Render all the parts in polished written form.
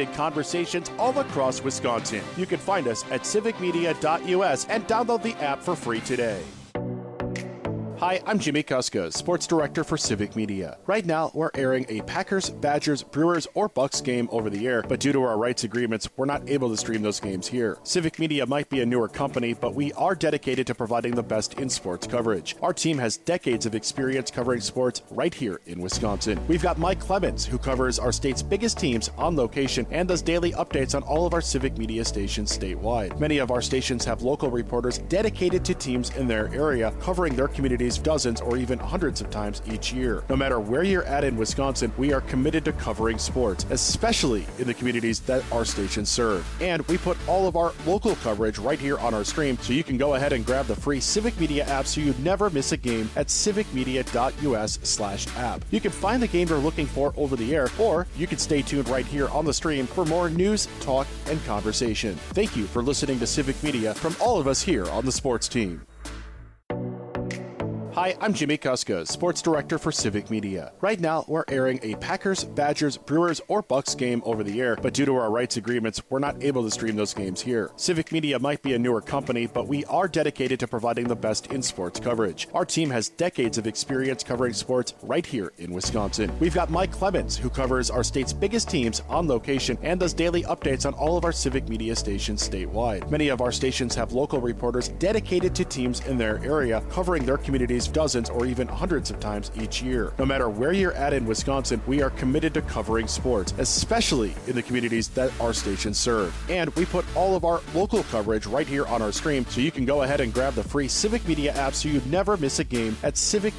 civic-related conversations all across Wisconsin. You can find us at civicmedia.us and download the app for free today. Hi, I'm Jimmy Kuska, Sports Director for Civic Media. Right now, we're airing a Packers, Badgers, Brewers, or Bucks game over the air, but due to our rights agreements, we're not able to stream those games here. Civic Media might be a newer company, but we are dedicated to providing the best in sports coverage. Our team has decades of experience covering sports right here in Wisconsin. We've got Mike Clemens, who covers our state's biggest teams on location and does daily updates on all of our Civic Media stations statewide. Many of our stations have local reporters dedicated to teams in their area, covering their communities dozens or even hundreds of times each year. No matter where you're at in Wisconsin, we are committed to covering sports, especially in the communities that our stations serve. And we put all of our local coverage right here on our stream, so you can go ahead and grab the free Civic Media app so you never miss a game at civicmedia.us/app. You can find the game you're looking for over the air, or you can stay tuned right here on the stream for more news, talk, and conversation. Thank you for listening to Civic Media from all of us here on the sports team. Hi, I'm Jimmy Kuska, Sports Director for Civic Media. Right now, we're airing a Packers, Badgers, Brewers, or Bucks game over the air, but due to our rights agreements, we're not able to stream those games here. Civic Media might be a newer company, but we are dedicated to providing the best in sports coverage. Our team has decades of experience covering sports right here in Wisconsin. We've got Mike Clemens, who covers our state's biggest teams on location and does daily updates on all of our Civic Media stations statewide. Many of our stations have local reporters dedicated to teams in their area, covering their communities dozens or even hundreds of times each year. No matter where you're at in Wisconsin, we are committed to covering sports, especially in the communities that our stations serve. And we put all of our local coverage right here on our stream, so you can go ahead and grab the free Civic Media app so you never miss a game at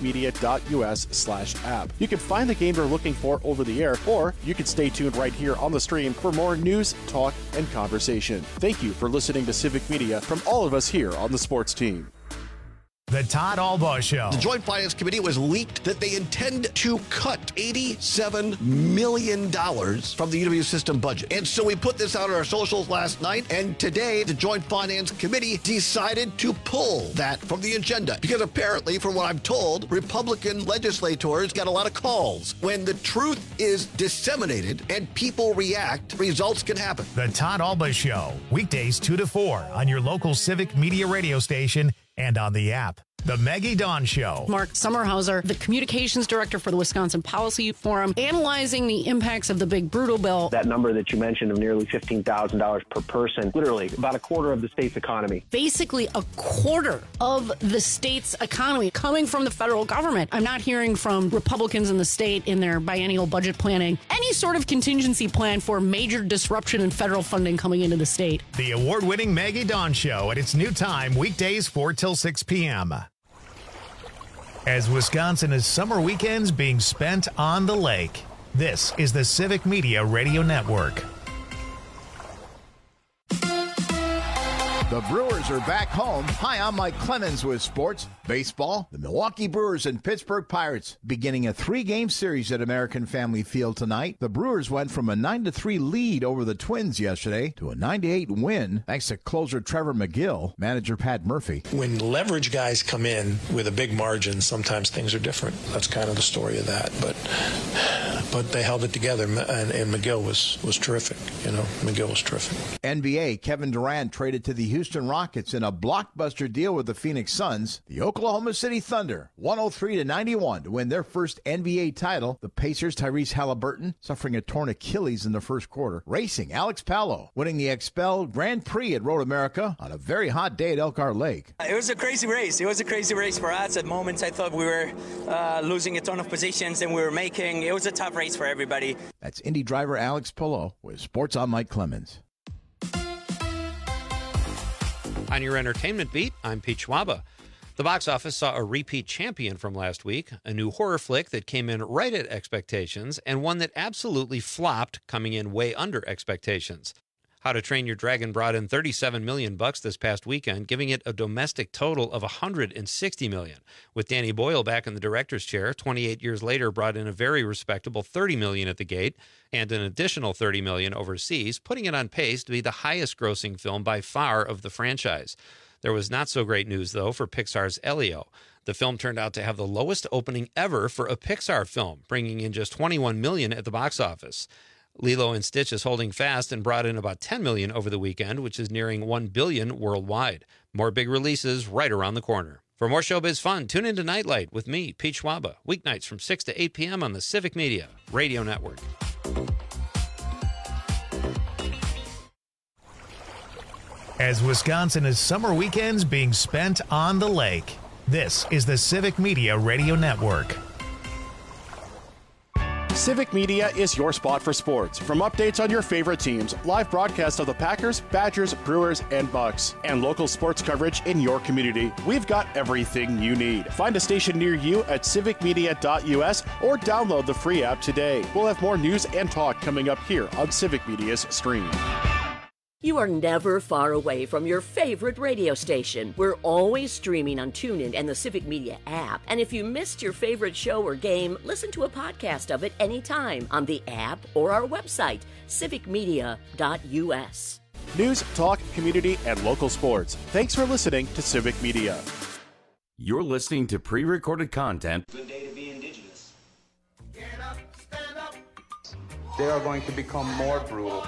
civicmedia.us/app. You can find the game you're looking for over the air, or you can stay tuned right here on the stream for more news, talk, and conversation. Thank you for listening to Civic Media from all of us here on the sports team. The Todd Albaugh Show. The Joint Finance Committee was leaked that they intend to cut $87 million from the UW system budget. And so we put this out on our socials last night, and today the Joint Finance Committee decided to pull that from the agenda. Because apparently, from what I'm told, Republican legislators got a lot of calls. When the truth is disseminated and people react, results can happen. The Todd Albaugh Show. Weekdays 2 to 4 on your local Civic Media radio station and on the app. The Maggie Dawn Show. Mark Sommerhauser, the communications director for the Wisconsin Policy Forum, analyzing the impacts of the big brutal bill. That number that you mentioned of nearly $15,000 per person, literally about a quarter of the state's economy. Basically a quarter of the state's economy coming from the federal government. I'm not hearing from Republicans in the state in their biennial budget planning any sort of contingency plan for major disruption in federal funding coming into the state. The award-winning Maggie Dawn Show at its new time, weekdays 4 till 6 p.m. As Wisconsin is summer weekends being spent on the lake, this is the Civic Media Radio Network. The Brewers are back home. Hi, I'm Mike Clemens with Sports Baseball. The Milwaukee Brewers and Pittsburgh Pirates beginning a 3-game series at American Family Field tonight. The Brewers went from a 9-3 lead over the Twins yesterday to a 9-8 win thanks to closer Trevor McGill, manager Pat Murphy. When leverage guys come in with a big margin, sometimes things are different. That's kind of the story of that. But they held it together, and McGill was terrific. McGill was terrific. NBA, Kevin Durant traded to the Houston Rockets in a blockbuster deal with the Phoenix Suns. The Oklahoma City Thunder, 103-91 to win their first NBA title. The Pacers, Tyrese Halliburton, suffering a torn Achilles in the first quarter. Racing, Alex Palou winning the XPEL Grand Prix at Road America on a very hot day at Elkhart Lake. It was a crazy race. It was a crazy race for us. At moments, I thought we were losing a ton of positions, and we were making. It was a tough race for everybody. That's Indy driver Alex Palou with Sports on Mike Clemens. On your entertainment beat, I'm Pete Schwaba. The box office saw a repeat champion from last week, a new horror flick that came in right at expectations, and one that absolutely flopped, coming in way under expectations. How to Train Your Dragon brought in $37 million this past weekend, giving it a domestic total of $160 million. With Danny Boyle back in the director's chair, 28 years later brought in a very respectable $30 million at the gate and an additional $30 million overseas, putting it on pace to be the highest-grossing film by far of the franchise. There was not so great news, though, for Pixar's Elio. The film turned out to have the lowest opening ever for a Pixar film, bringing in just $21 million at the box office. Lilo and Stitch is holding fast and brought in about $10 million over the weekend, which is nearing $1 billion worldwide. More big releases right around the corner. For more showbiz fun, tune into Nightlight with me, Pete Schwaba, weeknights from 6 to 8 p.m. on the Civic Media Radio Network. As Wisconsin is summer weekends being spent on the lake, this is the Civic Media Radio Network. Civic Media is your spot for sports. From updates on your favorite teams, live broadcasts of the Packers, Badgers, Brewers, and Bucks, and local sports coverage in your community, we've got everything you need. Find a station near you at civicmedia.us or download the free app today. We'll have more news and talk coming up here on Civic Media's stream. You are never far away from your favorite radio station. We're always streaming on TuneIn and the Civic Media app. And if you missed your favorite show or game, listen to a podcast of it anytime on the app or our website, civicmedia.us. News, talk, community, and local sports. Thanks for listening to Civic Media. You're listening to pre-recorded content. Good day to be indigenous. Get up, stand up. They are going to become more brutal.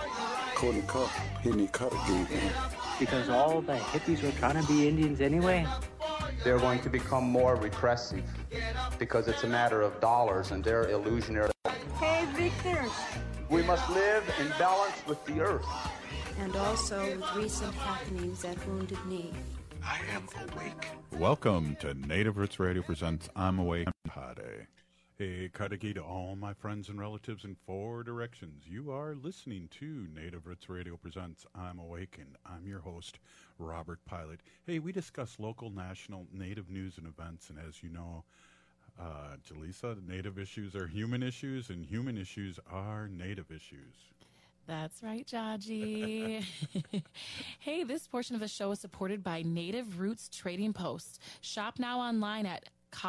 Because all the hippies were trying to be Indians anyway. They're going to become more repressive because it's a matter of dollars and they're illusionary. Hey, Victor. We must live in balance with the earth. And also with recent happenings at Wounded Knee. I am awake. Welcome to Native Roots Radio presents I'm Awake. Hey, Kadagi to all my friends and relatives in 4 directions. You are listening to Native Roots Radio presents I'm Awakened. I'm your host, Robert Pilot. Hey, we discuss local, national, Native news and events, and as you know, Jaleesa, Native issues are human issues, and human issues are Native issues. That's right, Jaji. Hey, this portion of the show is supported by Native Roots Trading Post. Shop now online at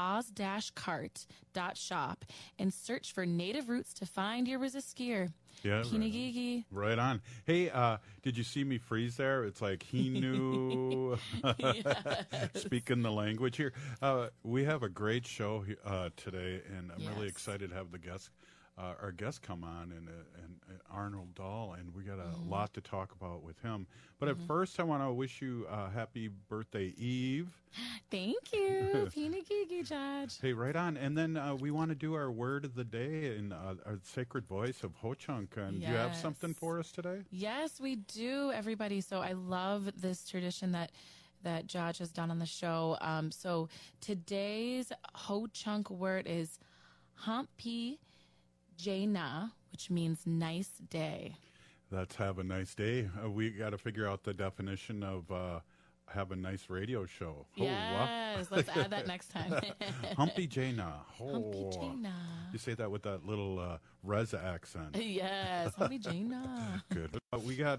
cause-cart.shop and search for Native Roots to find your resist gear. Yeah, Kinagigi. Right on. Hey, did you see me freeze there? It's like he knew. Speaking the language here. We have a great show today, and I'm really excited to have the guests. Our guest come on, and Arnold Dahl, and we got a lot to talk about with him. But at first, I want to wish you a happy birthday, Eve. Thank you. Pinagigi, Judge. Hey, right on. And then we want to do our word of the day in our sacred voice of Ho-Chunk. And do you have something for us today? Yes, we do, everybody. So I love this tradition that Judge has done on the show. So today's Ho-Chunk word is Hampi Jaina, which means nice day. Let's have a nice day. We got to figure out the definition of have a nice radio show. Yes, let's add that next time. Humpy Jaina. Humpy Jaina. You say that with that little Reza accent. Yes, Humpy Jaina. Good. We got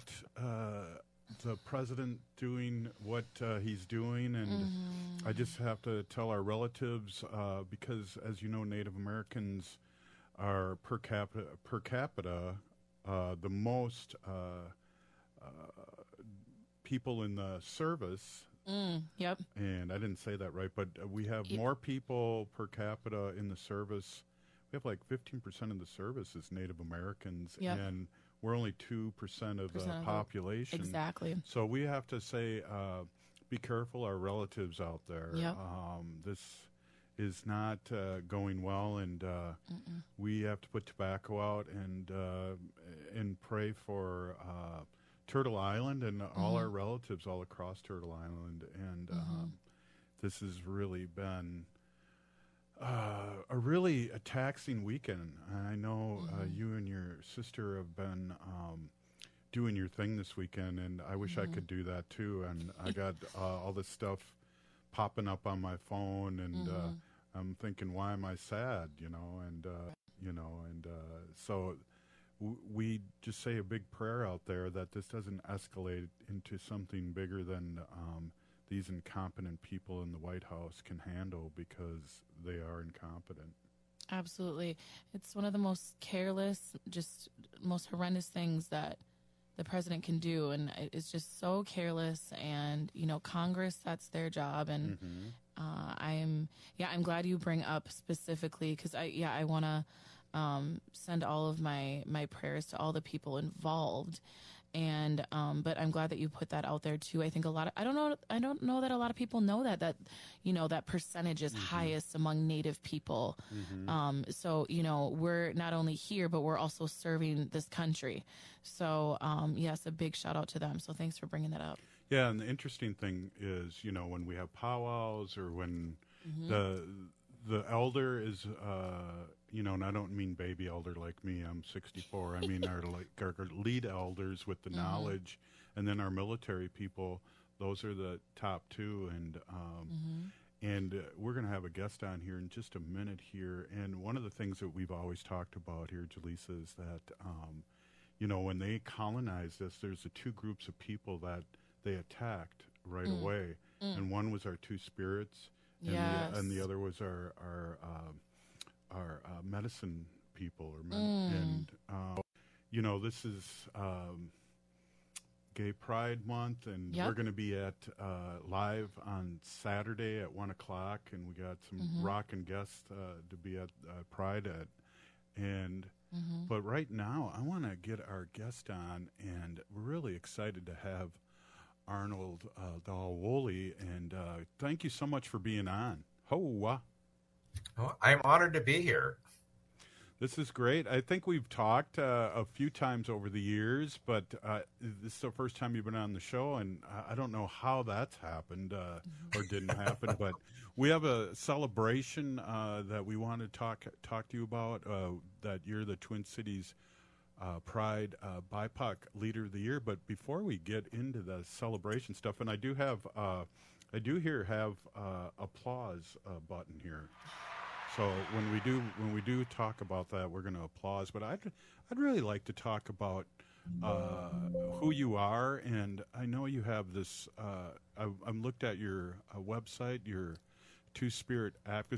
the president doing what he's doing, and I just have to tell our relatives, because as you know, Native Americans are per capita the most people in the service. Yep. And I didn't say that right, but we have more people per capita in the service. We have like 15% of the service is Native Americans, and we're only 2% of the population. Exactly. So we have to say, be careful, our relatives out there. Yep. This is not going well, and we have to put tobacco out and pray for Turtle Island and all our relatives all across Turtle Island. And this has really been a really taxing weekend. I know you and your sister have been doing your thing this weekend, and I wish I could do that too. And I got all this stuff popping up on my phone, and I'm thinking, why am I sad? So we just say a big prayer out there that this doesn't escalate into something bigger than these incompetent people in the White House can handle, because they are incompetent. Absolutely. It's one of the most careless, just most horrendous things that the president can do, and it's just so careless. And Congress, that's their job. And I'm glad you bring up specifically, because I want to send all of my prayers to all the people involved. And, but I'm glad that you put that out there too. I think I don't know that a lot of people know that, that percentage is highest among Native people. So, we're not only here, but we're also serving this country. So, yes, a big shout out to them. So thanks for bringing that up. Yeah. And the interesting thing is, when we have powwows or when the elder is, and I don't mean baby elder like me, I'm 64. I mean our lead elders with the knowledge, and then our military people. Those are the top two, and we're going to have a guest on here in just a minute here. And one of the things that we've always talked about here, Jaleesa, is that when they colonized us, there's the two groups of people that they attacked right away, and one was our two spirits. And the other was our medicine people, this is Gay Pride Month, and we're going to be at live on Saturday at 1:00, and we got some rockin' guests to be at Pride at, but right now I want to get our guest on, and we're really excited to have Arnold Dalwole, and thank you so much for being on. Hoa. Oh, I'm honored to be here. This is great. I think we've talked a few times over the years, but this is the first time you've been on the show, and I don't know how that's happened or didn't happen, but we have a celebration that we want to talk to you about, that you're the Twin Cities Pride BIPOC Leader of the Year. But before we get into the celebration stuff, and I do have applause button here. So when we do talk about that, we're going to applause. But I'd really like to talk about who you are, and I know you have this. I've looked at your website, your Two-Spirit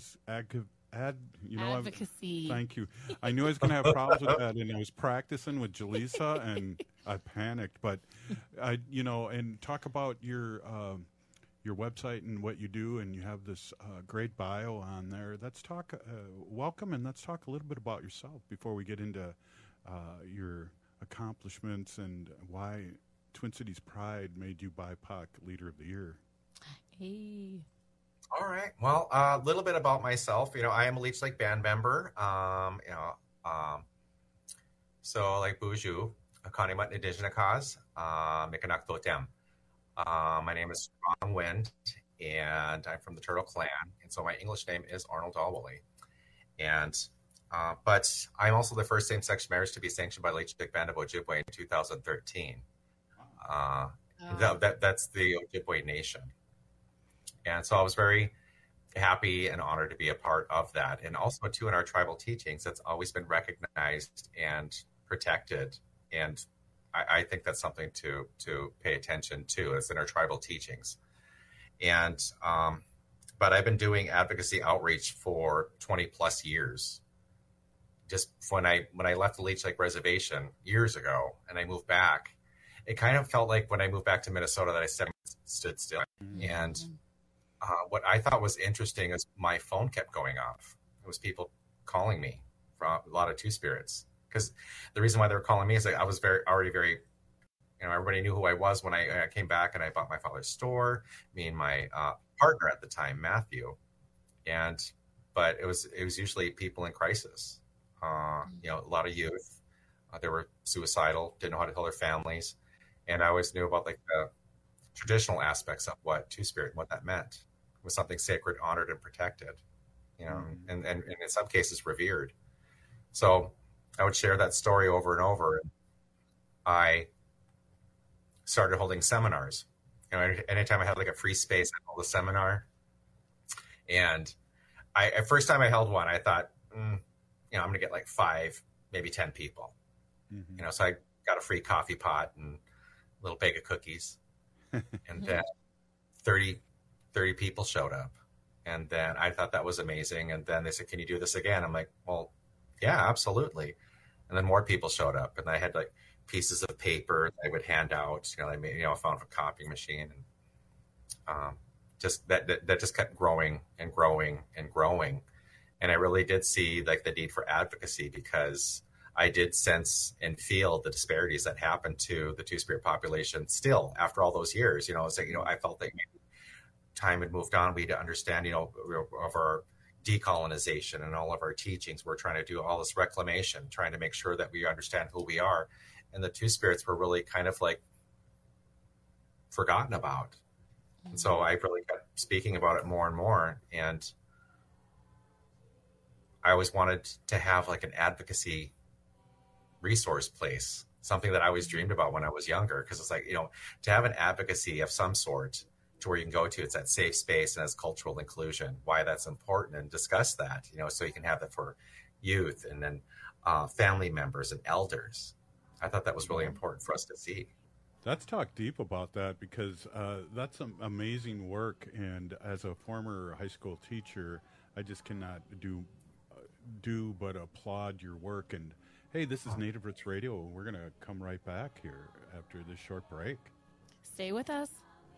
advocacy. Thank you. I knew I was going to have problems with that, and I was practicing with Jaleesa, and I panicked. But and talk about your website and what you do, and you have this great bio on there. Let's talk. Welcome, and let's talk a little bit about yourself before we get into your accomplishments and why Twin Cities Pride made you BIPOC Leader of the Year. Hey. All right. Well, a little bit about myself. I am a Leech Lake band member. So like Buju, Kanimat Nidijnakas, Mikanak Totem. My name is Strong Wind, and I'm from the Turtle Clan. And so my English name is Arnold Dalwole. And, but I'm also the first same-sex marriage to be sanctioned by the Leech Lake Band of Ojibwe in 2013. That's the Ojibwe Nation. And so I was very happy and honored to be a part of that. And also, too, in our tribal teachings, that's always been recognized and protected. And I think that's something to pay attention to. It's in our tribal teachings. And but I've been doing advocacy outreach for 20 plus years. Just when I left the Leech Lake Reservation years ago and I moved back, it kind of felt like when I moved back to Minnesota that I stood still. And what I thought was interesting is my phone kept going off. It was people calling me from a lot of Two-Spirits. Because the reason why they were calling me is that I was already very, everybody knew who I was when I came back and I bought my father's store, me and my partner at the time, Matthew. But it was usually people in crisis, a lot of youth. They were suicidal, didn't know how to tell their families. And I always knew about like the traditional aspects of what Two-Spirit and what that meant. It was something sacred, honored, and protected, and in some cases revered. So I would share that story over and over. And I started holding seminars. Anytime I had like a free space, I'd hold a seminar. And first time I held one, I thought, I'm going to get like 5, maybe 10 people. So I got a free coffee pot and a little bag of cookies. And then 30 people showed up. And then I thought that was amazing. And then they said, can you do this again? I'm like, well, yeah, absolutely. And then more people showed up, and I had like pieces of paper that I would hand out. I made a photocopying machine, and just that just kept growing and growing and growing. And I really did see like the need for advocacy, because I did sense and feel the disparities that happened to the Two-Spirit population still after all those years. It's like, I felt that maybe time had moved on. We had to understand, of our decolonization and all of our teachings. We're trying to do all this reclamation, trying to make sure that we understand who we are. And the Two-Spirits were really kind of like forgotten about. And so I really kept speaking about it more and more. And I always wanted to have like an advocacy resource place, something that I always dreamed about when I was younger. Because it's like, to have an advocacy of some sort to where you can go to, it's that safe space and as cultural inclusion, why that's important, and discuss that, so you can have that for youth and then family members and elders. I thought that was really important for us to see. Let's talk deep about that, because that's some amazing work. And as a former high school teacher, I just cannot do but applaud your work. And hey, this is Native Roots Radio. We're going to come right back here after this short break. Stay with us.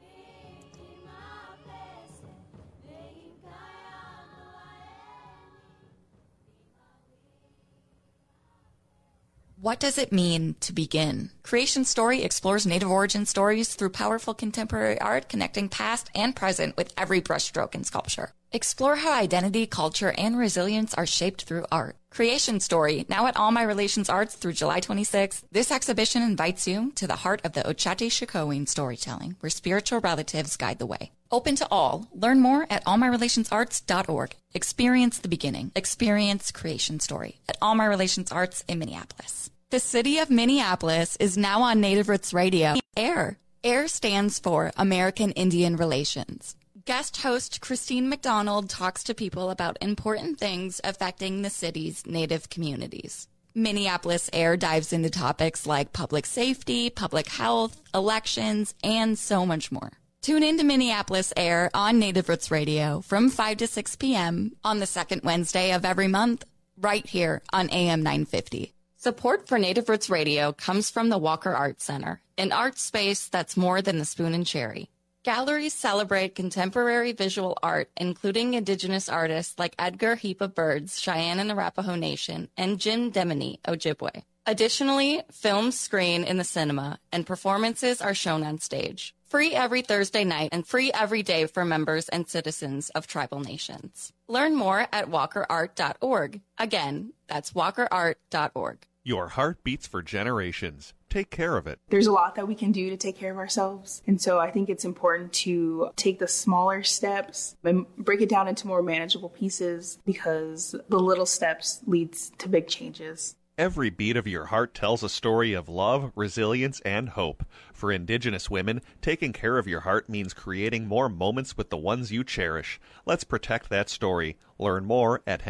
What does it mean to begin? Creation Story explores Native origin stories through powerful contemporary art, connecting past and present with every brushstroke in sculpture. Explore how identity, culture, and resilience are shaped through art. Creation Story, now at All My Relations Arts through July 26th. This exhibition invites you to the heart of the Ochate-Shikowin storytelling, where spiritual relatives guide the way. Open to all. Learn more at allmyrelationsarts.org. Experience the beginning. Experience Creation Story at All My Relations Arts in Minneapolis. The city of Minneapolis is now on Native Roots Radio. AIR. AIR stands for American Indian Relations. Guest host Christine McDonald talks to people about important things affecting the city's Native communities. Minneapolis AIR dives into topics like public safety, public health, elections, and so much more. Tune in to Minneapolis AIR on Native Roots Radio from 5 to 6 p.m. on the second Wednesday of every month, right here on AM 950. Support for Native Roots Radio comes from the Walker Art Center, an art space that's more than the spoon and cherry. Galleries celebrate contemporary visual art, including Indigenous artists like Edgar Heap of Birds, Cheyenne and Arapaho Nation, and Jim Demini, Ojibwe. Additionally, films screen in the cinema, and performances are shown on stage. Free every Thursday night and free every day for members and citizens of tribal nations. Learn more at walkerart.org. Again, that's walkerart.org. Your heart beats for generations. Take care of it. There's a lot that we can do to take care of ourselves. And so I think it's important to take the smaller steps and break it down into more manageable pieces, because the little steps leads to big changes. Every beat of your heart tells a story of love, resilience, and hope. For Indigenous women, taking care of your heart means creating more moments with the ones you cherish. Let's protect that story. Learn more at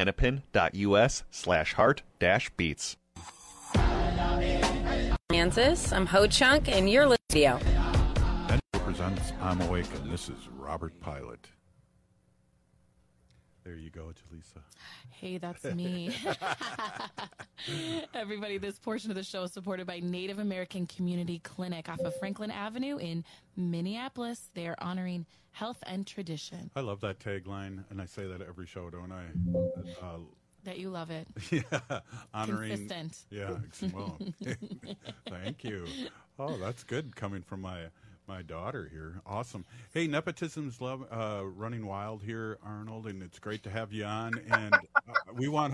hennepin.us/heart-beats. Kansas, I'm Ho Chunk, and you're listening. Then presents I'm Awake, and this is Robert Pilot. There you go, Jaleesa. Hey, that's me. Everybody, this portion of the show is supported by Native American Community Clinic off of Franklin Avenue in Minneapolis. They are honoring health and tradition. I love that tagline, and I say that every show, don't I? That you love it. Yeah, honoring. Consistent. Yeah, well, thank you. Oh, that's good coming from my daughter here. Awesome. Hey, nepotism's running wild here, Arnold, and it's great to have you on. And we want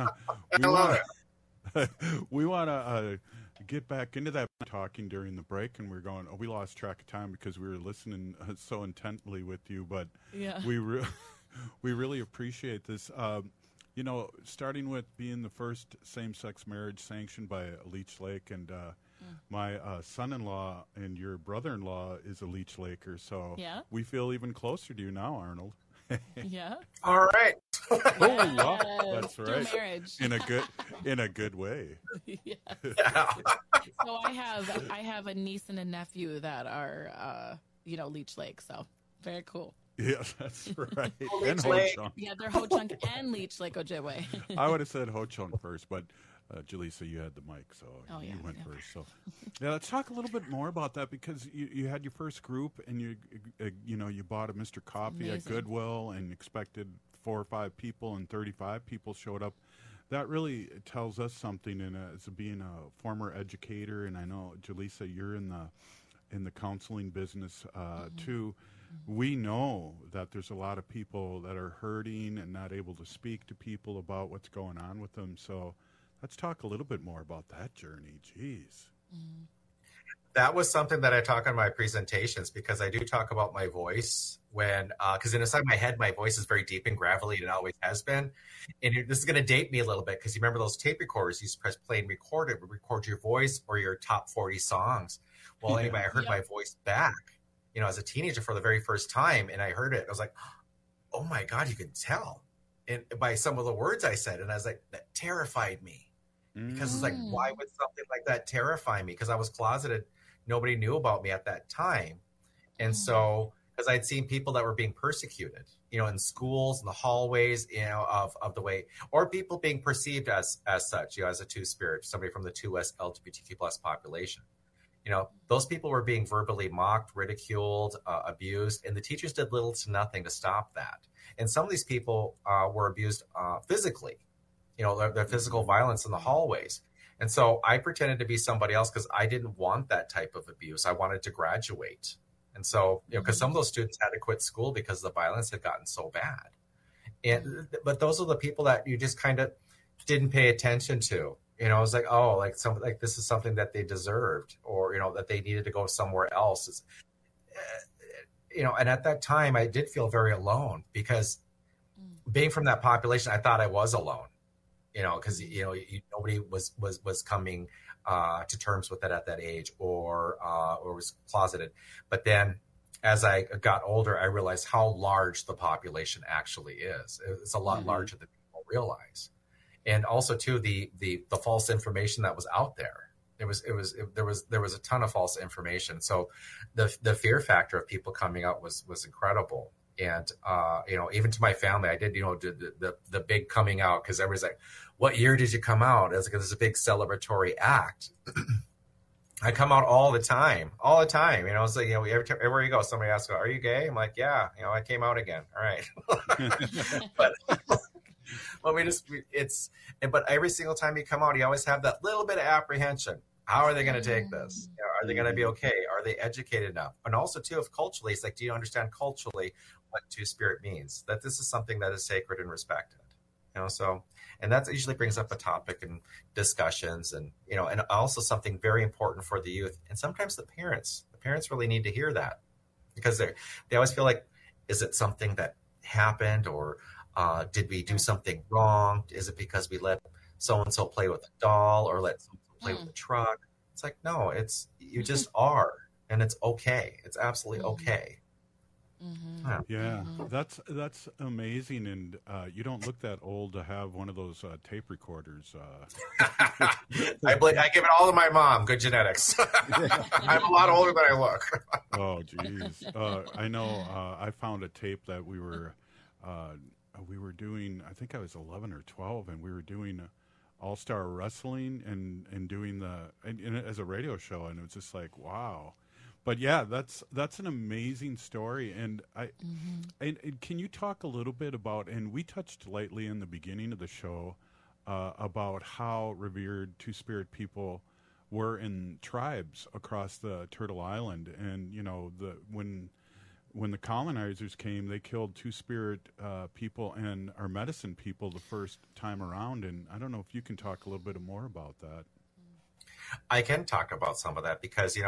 to get back into that talking during the break, and we're going. We lost track of time because we were listening so intently with you, but yeah, we really appreciate this. Starting with being the first same-sex marriage sanctioned by Leech Lake, and my son-in-law and your brother-in-law is a Leech Laker, so yeah, we feel even closer to you now, Arnold. Yeah. All right. That's right. Marriage. In a good way. Yeah. So I have a niece and a nephew that are Leech Lake, so very cool. Yeah, that's right. And Ho-Chunk. Yeah, they're Ho-Chunk and Leech Lake Ojibwe. I would have said Ho-Chunk first, but Jaleesa, you had the mic, so you went first. So, yeah, let's talk a little bit more about that, because you had your first group, and you bought a Mr. Coffee at Goodwill and expected 4 or 5 people and 35 people showed up. That really tells us something. And as being a former educator, and I know, Jaleesa, you're in the counseling business too. We know that there's a lot of people that are hurting and not able to speak to people about what's going on with them. So let's talk a little bit more about that journey. Jeez. That was something that I talk on my presentations, because I do talk about my voice when, because inside my head, my voice is very deep and gravelly, and it always has been. And this is going to date me a little bit, because you remember those tape recorders, you used to press play and record it, record your voice or your top 40 songs. Well, anyway, I heard my voice back, as a teenager for the very first time, and I heard it. I was like, oh my God, you can tell. And by some of the words I said, and I was like, that terrified me. Because it's like, why would something like that terrify me? Because I was closeted. Nobody knew about me at that time. And so, because I'd seen people that were being persecuted, in schools, in the hallways, of the way, or people being perceived as such, as a two-spirit, somebody from the 2S LGBTQ plus population. Those people were being verbally mocked, ridiculed, abused, and the teachers did little to nothing to stop that. And some of these people were abused physically, their physical violence in the hallways. And so I pretended to be somebody else because I didn't want that type of abuse. I wanted to graduate. And so, because some of those students had to quit school because the violence had gotten so bad. But those are the people that you just kind of didn't pay attention to. It was like, oh, like this is something that they deserved, or, that they needed to go somewhere else. And at that time I did feel very alone, because being from that population, I thought I was alone. Because nobody was coming to terms with it at that age, or was closeted. But then, as I got older, I realized how large the population actually is. It's a lot larger than people realize, and also too the false information that was out there. There was a ton of false information. So the fear factor of people coming out was incredible. And, even to my family, I did, the big coming out, because everybody's like, what year did you come out? It's like, this is a big celebratory act. I come out all the time. It's like, everywhere you go, somebody asks, are you gay? I'm like, yeah, I came out again. All right. But but every single time you come out, you always have that little bit of apprehension. How are they going to take this? Are they going to be okay? Are they educated enough? And also, too, if culturally, it's like, do you understand culturally what two-spirit means? That this is something that is sacred and respected. So, and that usually brings up a topic and discussions, and, and also something very important for the youth. And sometimes the parents really need to hear that, because they always feel like, is it something that happened, or did we do something wrong? Is it because we let so-and-so play with a doll, or let someone play with a truck? It's like, no, you just are, and it's okay. It's absolutely okay. Yeah, that's amazing. And you don't look that old to have one of those tape recorders. I give it all to my mom. Good genetics. I'm a lot older than I look. Oh, geez. I know. I found a tape that we were doing. I think I was 11 or 12, and we were doing All-Star Wrestling and doing as a radio show, and it was just like, wow. But yeah, that's an amazing story, and and can you talk a little bit about? And we touched lightly in the beginning of the show about how revered Two-Spirit people were in tribes across the Turtle Island, and when the colonizers came, they killed Two-Spirit people and our medicine people the first time around. And I don't know if you can talk a little bit more about that. I can talk about some of that, because,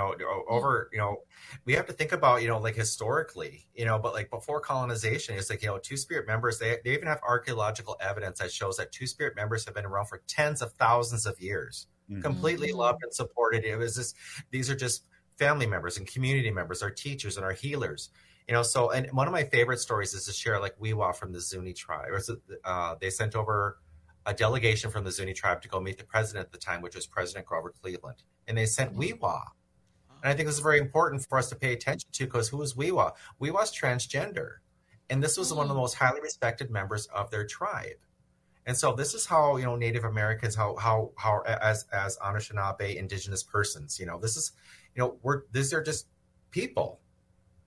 we have to think about, like historically, but like before colonization, it's like, Two-Spirit members, they even have archaeological evidence that shows that Two-Spirit members have been around for tens of thousands of years, completely loved and supported. It was just, these are just family members and community members, our teachers and our healers. So, and one of my favorite stories is to share, like, Weewa from the Zuni tribe. They sent over a delegation from the Zuni tribe to go meet the president at the time, which was President Grover Cleveland. And they sent Weewa. And I think this is very important for us to pay attention to, because who is Weewa? Weewa's transgender. And this was one of the most highly respected members of their tribe. And so this is how, Native Americans, how as Anishinaabe indigenous persons, this is, these are just people.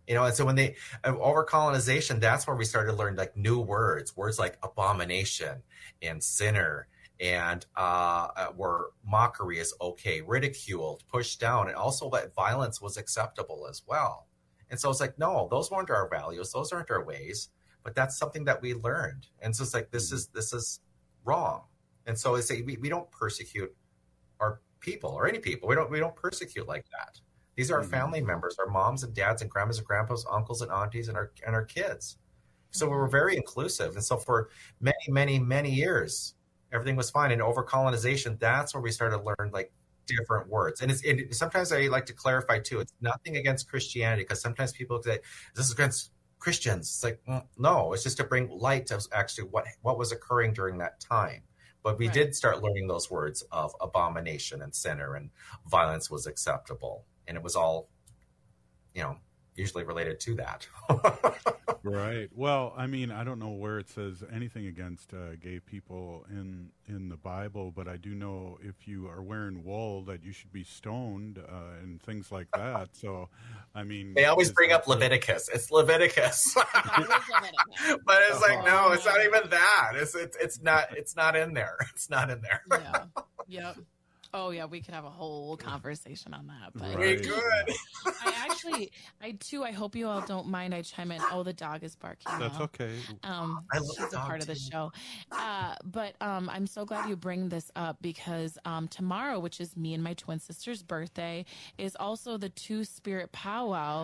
And so when they over colonization, that's where we started to learn like new words like abomination and sinner, and where mockery is okay, ridiculed, pushed down, and also that violence was acceptable as well. And so it's like, no, those weren't our values, those aren't our ways, but that's something that we learned. And so it's like, this is wrong. And so I say we don't persecute our people or any people. We don't persecute like that. These are our family members, our moms and dads and grandmas and grandpas, uncles and aunties, and our kids. So we were very inclusive. And so for many, many, many years, everything was fine. And over colonization, that's where we started to learn like different words. And sometimes I like to clarify too, it's nothing against Christianity, because sometimes people say, this is against Christians. It's like, no, it's just to bring light to actually what was occurring during that time. But we did start learning those words of abomination and sinner, and violence was acceptable. And it was all, usually related to that. Right. Well, I mean, I don't know where it says anything against gay people in the Bible, but I do know if you are wearing wool that you should be stoned and things like that. So, I mean, they always bring up Leviticus. It's Leviticus, but it's like, no, it's not even that. It's not in there. It's not in there. Yeah. Yep. Oh yeah, we could have a whole conversation on that. But we could. I hope you all don't mind. I chime in. Oh, the dog is barking. That's okay. She's a part of the show. But I'm so glad you bring this up, because tomorrow, which is me and my twin sister's birthday, is also the Two Spirit Powwow,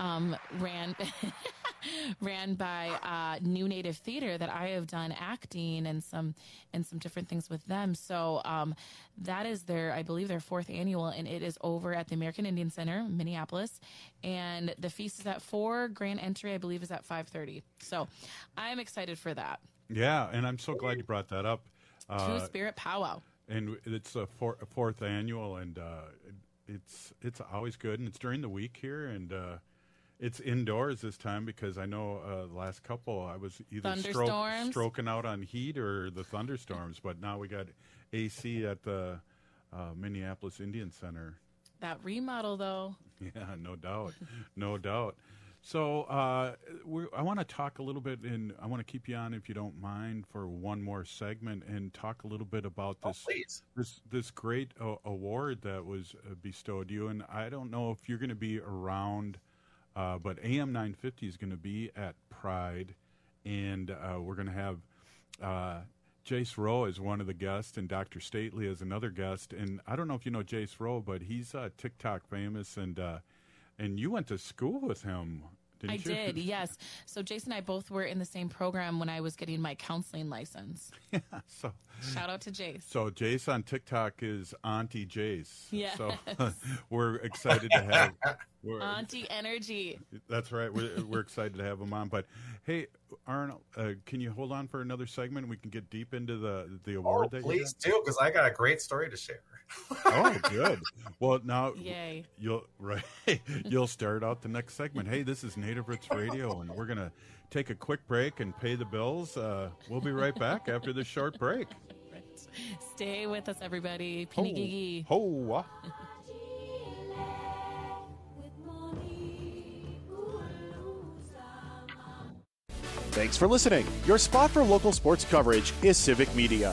ran by New Native Theater, that I have done acting and some different things with them. So that is I believe their 4th annual, and it is over at the American Indian Center, Minneapolis. And the feast is at 4. Grand entry, I believe, is at 5:30. So I'm excited for that. Yeah, and I'm so glad you brought that up. Two Spirit Powwow. And it's a 4th annual, and it's always good, and it's during the week here, and it's indoors this time, because I know the last couple I was either stroking out on heat or the thunderstorms, but now we got AC at the Minneapolis Indian Center. That remodel, though. Yeah, no doubt. No doubt. So I want to talk a little bit, and I want to keep you on, if you don't mind, for one more segment, and talk a little bit about this great award that was bestowed you. And I don't know if you're going to be around, but AM 950 is going to be at Pride, and we're going to have Jace Rowe is one of the guests, and Dr. Stately is another guest. And I don't know if you know Jace Rowe, but he's TikTok famous, and you went to school with him, didn't you? I did, yes. So Jason and I both were in the same program when I was getting my counseling license. Yeah, so shout out to Jace. So Jace on TikTok is Auntie Jace. Yes. So we're excited to have Auntie Energy. That's right. We're excited to have him on. But hey, Arnold, can you hold on for another segment? We can get deep into the award. Oh, please do, because I got a great story to share. Oh, good. Well, now yay. You'll start out the next segment. Hey, this is Native Roots Radio, and we're gonna take a quick break and pay the bills. We'll be right back after this short break. Stay with us, everybody. Pinigigi. Ho. Thanks for listening. Your spot for local sports coverage is Civic Media.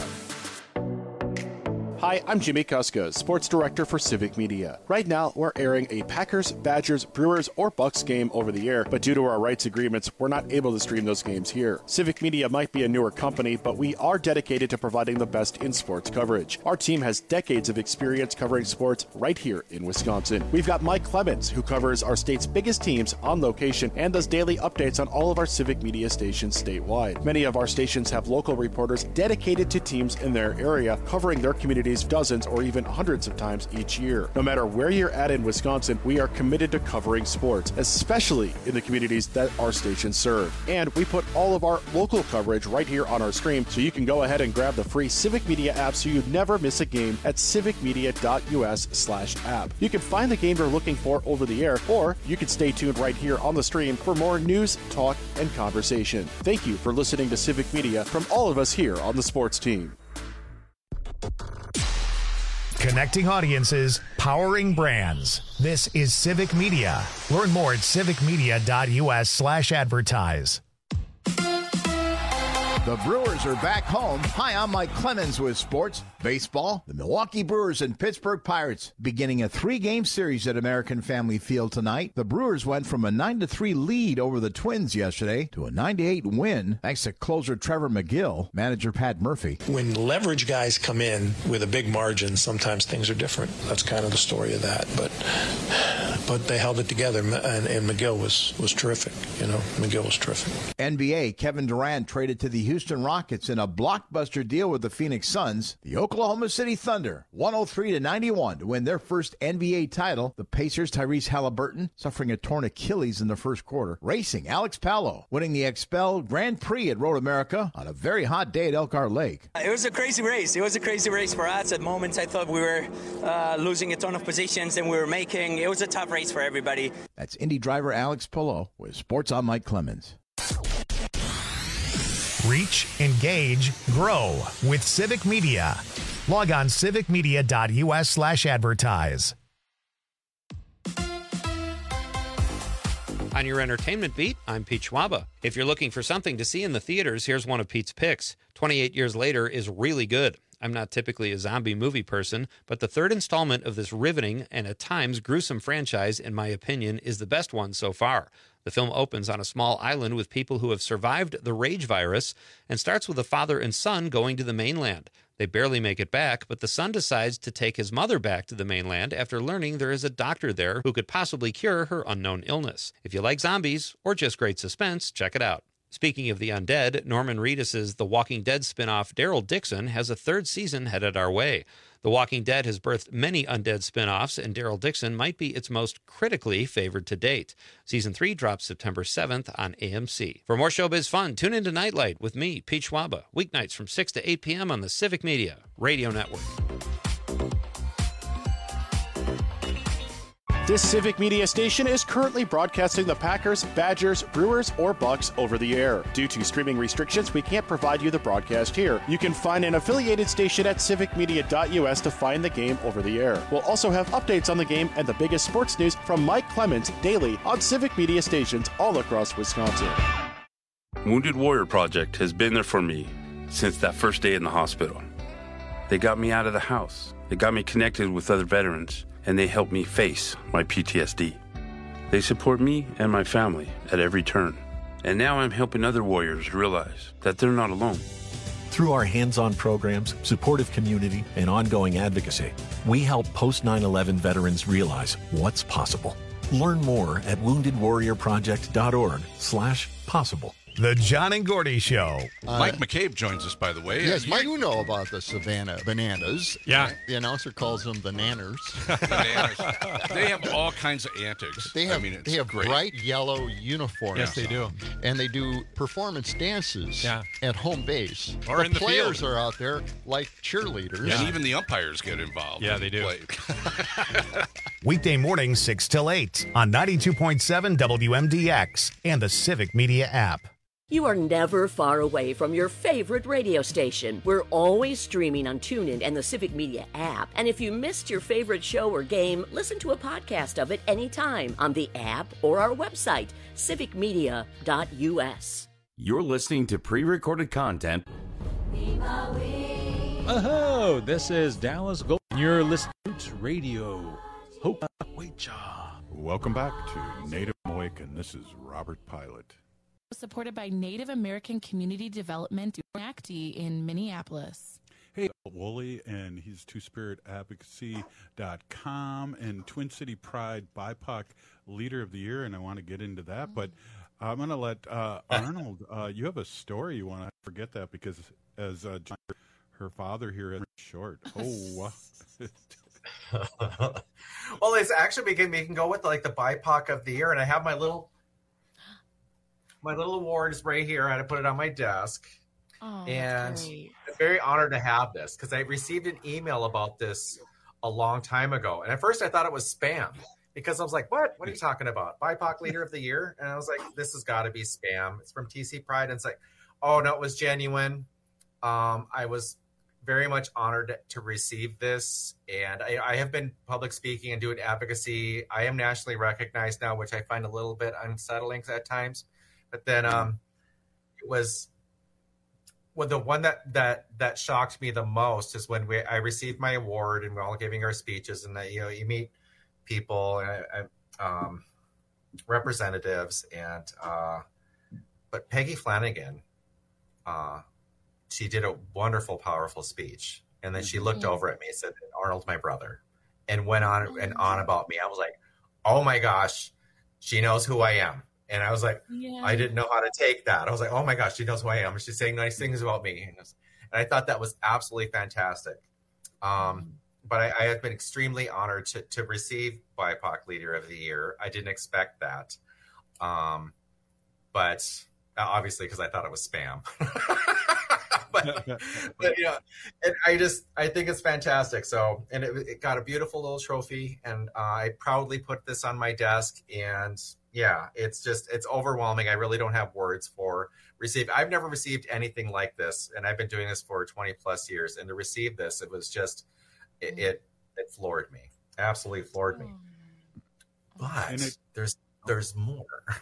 Hi, I'm Jimmy Kuskos, Sports Director for Civic Media. Right now, we're airing a Packers, Badgers, Brewers, or Bucks game over the air, but due to our rights agreements, we're not able to stream those games here. Civic Media might be a newer company, but we are dedicated to providing the best in sports coverage. Our team has decades of experience covering sports right here in Wisconsin. We've got Mike Clemens, who covers our state's biggest teams on location and does daily updates on all of our Civic Media stations statewide. Many of our stations have local reporters dedicated to teams in their area, covering their communities dozens or even hundreds of times each year. No matter where you're at in Wisconsin, we are committed to covering sports, especially in the communities that our stations serve. And we put all of our local coverage right here on our stream, so you can go ahead and grab the free Civic Media app so you never miss a game at civicmedia.us/app. You can find the game you're looking for over the air, or you can stay tuned right here on the stream for more news, talk, and conversation. Thank you for listening to Civic Media from all of us here on the sports team. Connecting audiences, powering brands. This is Civic Media. Learn more at civicmedia.us/advertise. The Brewers are back home. Hi, I'm Mike Clemens with Sports Baseball. The Milwaukee Brewers and Pittsburgh Pirates beginning a 3-game series at American Family Field tonight. The Brewers went from a 9-3 lead over the Twins yesterday to a 9-8 win thanks to closer Trevor McGill, manager Pat Murphy. When leverage guys come in with a big margin, sometimes things are different. That's kind of the story of that. But they held it together, and McGill was terrific. McGill was terrific. NBA, Kevin Durant traded to the Houston Rockets in a blockbuster deal with the Phoenix Suns. The Oklahoma City Thunder, 103-91 to win their first NBA title. The Pacers, Tyrese Halliburton, suffering a torn Achilles in the first quarter. Racing, Alex Palou, winning the XPEL Grand Prix at Road America on a very hot day at Elkhart Lake. It was a crazy race. It was a crazy race for us. At moments, I thought we were losing a ton of positions, and we were making. It was a tough race for everybody. That's Indy driver Alex Palou with Sports on Mike Clemens. Reach, engage, grow with Civic Media. Log on civicmedia.us/advertise. On your entertainment beat, I'm Pete Schwaba. If you're looking for something to see in the theaters, here's one of Pete's picks. 28 Years Later is really good. I'm not typically a zombie movie person, but the third installment of this riveting and at times gruesome franchise, in my opinion, is the best one so far. The film opens on a small island with people who have survived the rage virus and starts with a father and son going to the mainland. They barely make it back, but the son decides to take his mother back to the mainland after learning there is a doctor there who could possibly cure her unknown illness. If you like zombies or just great suspense, check it out. Speaking of the undead, Norman Reedus' The Walking Dead spinoff Daryl Dixon has a third season headed our way. The Walking Dead has birthed many undead spinoffs, and Daryl Dixon might be its most critically favored to date. Season 3 drops September 7th on AMC. For more showbiz fun, tune into Nightlight with me, Pete Schwaba, weeknights from 6 to 8 p.m. on the Civic Media Radio Network. This Civic Media station is currently broadcasting the Packers, Badgers, Brewers, or Bucks over the air. Due to streaming restrictions, we can't provide you the broadcast here. You can find an affiliated station at civicmedia.us to find the game over the air. We'll also have updates on the game and the biggest sports news from Mike Clemens daily on Civic Media stations all across Wisconsin. Wounded Warrior Project has been there for me since that first day in the hospital. They got me out of the house. They got me connected with other veterans, and they helped me face my PTSD. They support me and my family at every turn. And now I'm helping other warriors realize that they're not alone. Through our hands-on programs, supportive community, and ongoing advocacy, we help post-9/11 veterans realize what's possible. Learn more at woundedwarriorproject.org/possible. The John and Gordy Show. Mike McCabe joins us, by the way. Yes, Mike, you know about the Savannah Bananas. Yeah. The announcer calls them bananas. Bananas. They have all kinds of antics. They have great. bright yellow uniforms. Yes, they do. And they do performance dances at home base. Or in the players field. are out there like cheerleaders. And even the umpires get involved. Yeah, they do. Weekday mornings 6 till 8 on 92.7 WMDX and the Civic Media app. You are never far away from your favorite radio station. We're always streaming on TuneIn and the Civic Media app. And if you missed your favorite show or game, listen to a podcast of it anytime on the app or our website, civicmedia.us. You're listening to pre-recorded content. Oh, this is Dallas Gold. You're listening to Radio. Hope. Welcome back to Native Awaken. This is Robert Pilot. Supported by Native American Community Development NACD in Minneapolis. Hey, Wooly, and he's TwoSpiritAdvocacy.com and Twin City Pride BIPOC Leader of the Year, and I want to get into that, but I'm going to let Arnold, you have a story you want to forget that because as John, her father here is short. Oh, Well, it's actually we can go with like the BIPOC of the Year, and I have my little award is right here. I had to put it on my desk. Oh, and great. I'm very honored to have this because I received an email about this a long time ago. And at first I thought it was spam because I was like, what are you talking about? BIPOC Leader of the Year? And I was like, this has got to be spam. It's from TC Pride. And it's like, oh, no, it was genuine. I was very much honored to receive this. And I have been public speaking and doing advocacy. I am nationally recognized now, which I find a little bit unsettling at times. But then it was the one that shocked me the most is when I received my award and we're all giving our speeches, and that you meet people and representatives, and but Peggy Flanagan, she did a wonderful, powerful speech, and then she looked over at me and said, "Arnold's my brother," and went on and on about me. I was like, "Oh my gosh, she knows who I am." And I was like, I didn't know how to take that. I was like, oh my gosh, she knows who I am. And she's saying nice things about me. And I thought that was absolutely fantastic. But I have been extremely honored to receive BIPOC Leader of the Year. I didn't expect that. But obviously, because I thought it was spam. but and I think it's fantastic. So, and it got a beautiful little trophy, and I proudly put this on my desk, and yeah, it's overwhelming. I really don't have words for receive. I've never received anything like this, and I've been doing this for 20 plus years, and to receive this, it was just, it floored me, absolutely floored me. But there's more.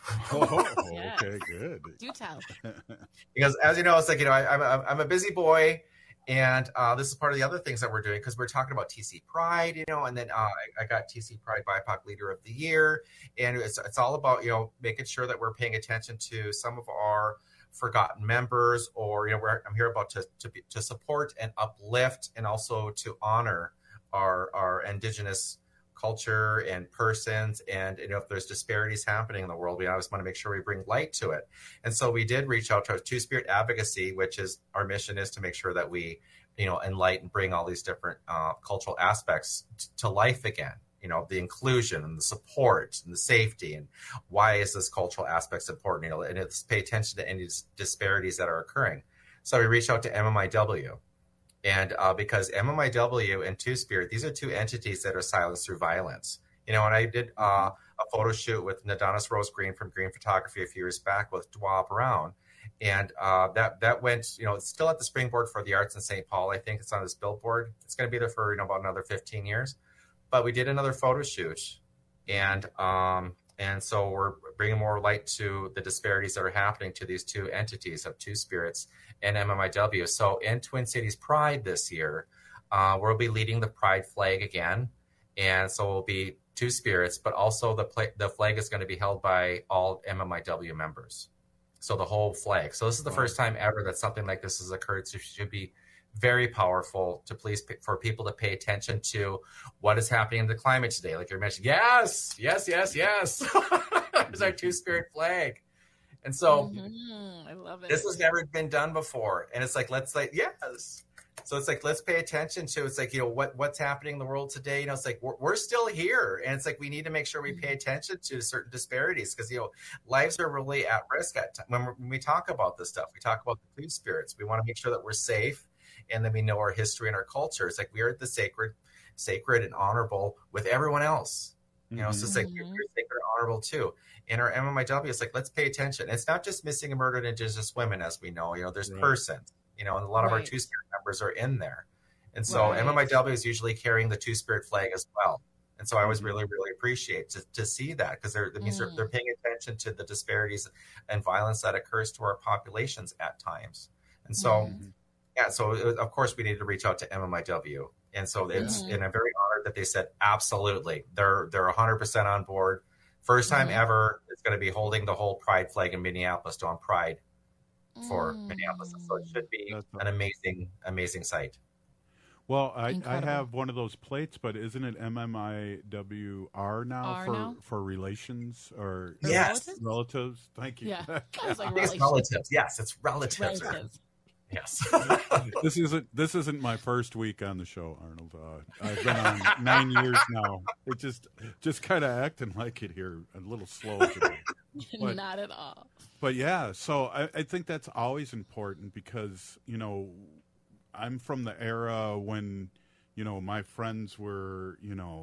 Okay, good. Do tell. Because as you know, it's like, I'm a busy boy, and this is part of the other things that we're doing, because we're talking about TC Pride, and then I got TC Pride BIPOC Leader of the Year, and it's all about, making sure that we're paying attention to some of our forgotten members, or, I'm here about to support and uplift, and also to honor our Indigenous culture and persons, and if there's disparities happening in the world, we always want to make sure we bring light to it. And so we did reach out to Two-Spirit Advocacy, which is our mission, is to make sure that we enlighten, bring all these different cultural aspects to life again, the inclusion and the support and the safety, and why is this cultural aspects important, and it's pay attention to any disparities that are occurring. So we reached out to MMIW. And because MMIW and Two-Spirit, these are two entities that are silenced through violence. And I did a photo shoot with Nadonis Rose Green from Green Photography a few years back with Dwa Brown. And that went, it's still at the Springboard for the Arts in St. Paul. I think it's on this billboard. It's going to be there for, about another 15 years. But we did another photo shoot. And so we're bringing more light to the disparities that are happening to these two entities of Two-Spirits and MMIW. So in Twin Cities Pride this year, we'll be leading the Pride flag again. And so it'll be Two-Spirits, but also the flag is going to be held by all MMIW members. So the whole flag. So this is the first time ever that something like this has occurred. So it should be very powerful for people to pay attention to what is happening in the climate today. Like you mentioned, yes. There's our Two-Spirit flag. And so I love it. This has never been done before. And it's like, yes. So it's like, let's pay attention to, it's like, what's happening in the world today. It's like, we're still here. And it's like, we need to make sure we pay attention to certain disparities, because, lives are really at risk when we talk about this stuff. We talk about the Two-Spirits. We want to make sure that we're safe, and then we know our history and our culture. It's like, we are the sacred and honorable with everyone else. So it's like, we're sacred and honorable too. In our MMIW, it's like, let's pay attention. It's not just missing and murdered Indigenous women, as we know. There's persons, and a lot of our Two-Spirit members are in there. And so MMIW is usually carrying the Two-Spirit flag as well. And so I always really, really appreciate to see that, because that means they're paying attention to the disparities and violence that occurs to our populations at times. And so, so of course we need to reach out to MMIW. And so and I'm very honored that they said, absolutely, they're 100% on board. First time ever, it's going to be holding the whole Pride flag in Minneapolis, doing Pride for Minneapolis. So it should be an amazing, amazing sight. Well, I have one of those plates, but isn't it MMIWR now for relations or relatives? Thank you. Yeah, it's like relatives. Yes, it's relatives. Yes. This isn't my first week on the show, Arnold. I've been on 9 years now. It just kind of acting like it here, a little slow today. But, not at all. But yeah, so I think that's always important, because I'm from the era when my friends were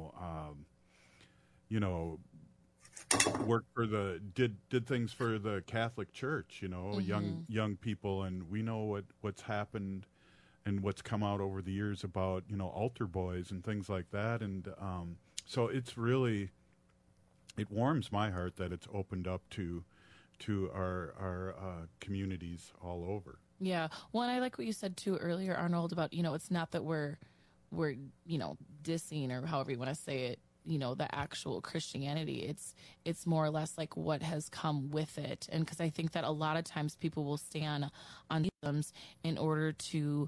worked for did things for the Catholic Church, young people, and we know what's happened what's come out over the years about, altar boys and things like that. And so it's really, it warms my heart that it's opened up to our communities all over. Yeah. Well, and I like what you said too earlier, Arnold, about, it's not that we're dissing, or however you want to say it, the actual Christianity. It's more or less like what has come with it. And because I think that a lot of times people will stand on isms in order to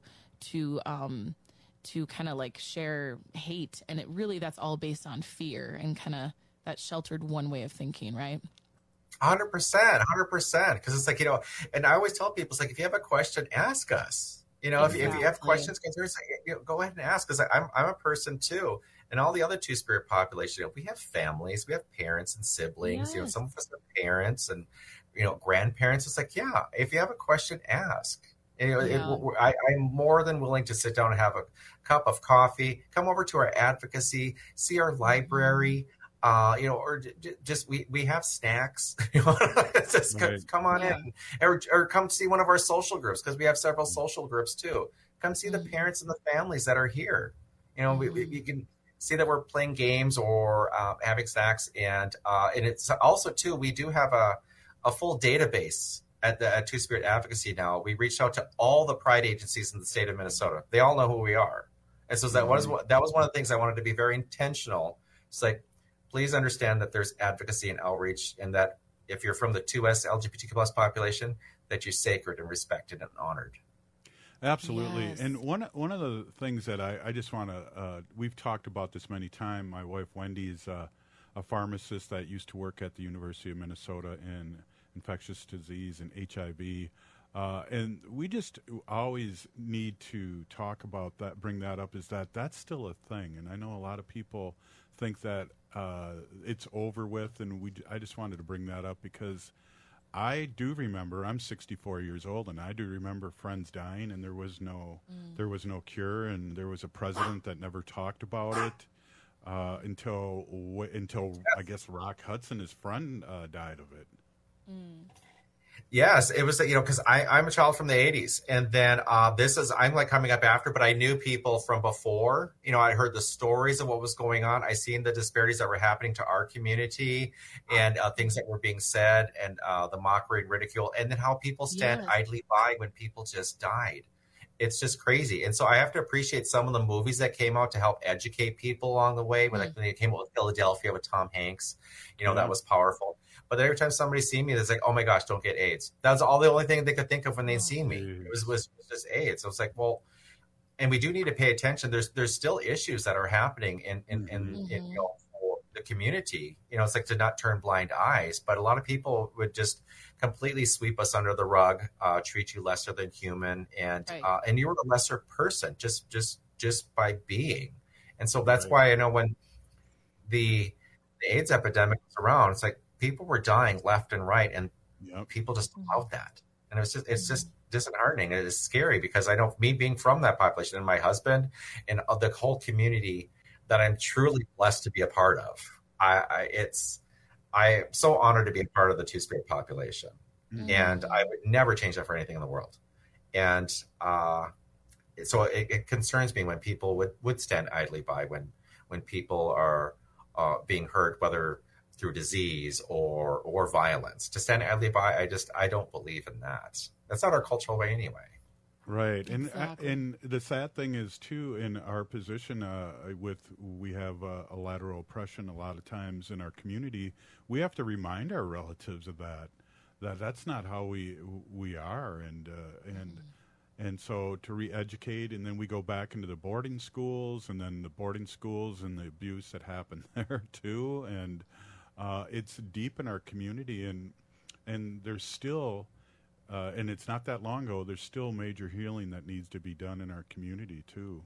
kind of like share hate. And it really, that's all based on fear and kind of that sheltered one way of thinking, right? 100%. Because it's like, and I always tell people, it's like, if you have a question, ask us. Exactly. If you have questions, concerns, go ahead and ask. Because I'm a person too. And all the other Two-Spirit population, we have families, we have parents and siblings, Yes. Some of us have parents and, grandparents. It's like, if you have a question, ask. I'm more than willing to sit down and have a cup of coffee, come over to our advocacy, see our library, or just we have snacks. Just come on in, or come see one of our social groups, because we have several social groups too. Come see the parents and the families that are here. We can see that we're playing games or having snacks, and it's also too, we do have a full database at Two-Spirit Advocacy now. We reached out to all the Pride agencies in the state of Minnesota. They all know who we are. And so that was one of the things I wanted to be very intentional. It's like, please understand that there's advocacy and outreach, and that if you're from the 2S LGBTQ+ population, that you're sacred and respected and honored. Absolutely. Yes. And one of the things that I just want to, we've talked about this many times. My wife, Wendy, is a pharmacist that used to work at the University of Minnesota in infectious disease and HIV. And we just always need to talk about that, bring that up, is that's still a thing. And I know a lot of people think that it's over with, and I just wanted to bring that up because I do remember, I'm 64 years old, and I do remember friends dying, and there was no cure, and there was a president that never talked about it until I guess Rock Hudson, his friend, died of it. Yes, it was, because I'm a child from the 80s. And then I'm like coming up after, but I knew people from before. I heard the stories of what was going on. I seen the disparities that were happening to our community, and things that were being said, and the mockery and ridicule, and then how people stand idly by when people just died. It's just crazy. And so I have to appreciate some of the movies that came out to help educate people along the way. When they came out with Philadelphia with Tom Hanks, that was powerful. But every time somebody see me, it's like, oh my gosh, don't get AIDS. That's the only thing they could think of when they see me. It was just AIDS. So it's like, well, and we do need to pay attention. There's still issues that are happening in for the community. It's like to not turn blind eyes. But a lot of people would just completely sweep us under the rug, treat you lesser than human, and you were a lesser person just by being. And so that's why I know when the AIDS epidemic was around, it's like, people were dying left and right, and people just allowed that. And it's just disheartening. It is scary, because I know, me being from that population, and my husband and the whole community that I'm truly blessed to be a part of. I am so honored to be a part of the Two-Spirit population. And I would never change that for anything in the world. And so it concerns me when people would stand idly by when people are being hurt, whether through disease or violence. To stand idly by, I don't believe in that. That's not our cultural way anyway. Right. And the sad thing is too, in our position we have a lateral oppression a lot of times in our community. We have to remind our relatives of that's not how we are, and so to re-educate, and then we go back into the boarding schools, and then the boarding schools and the abuse that happened there too, and it's deep in our community, and there's still, and it's not that long ago, there's still major healing that needs to be done in our community too.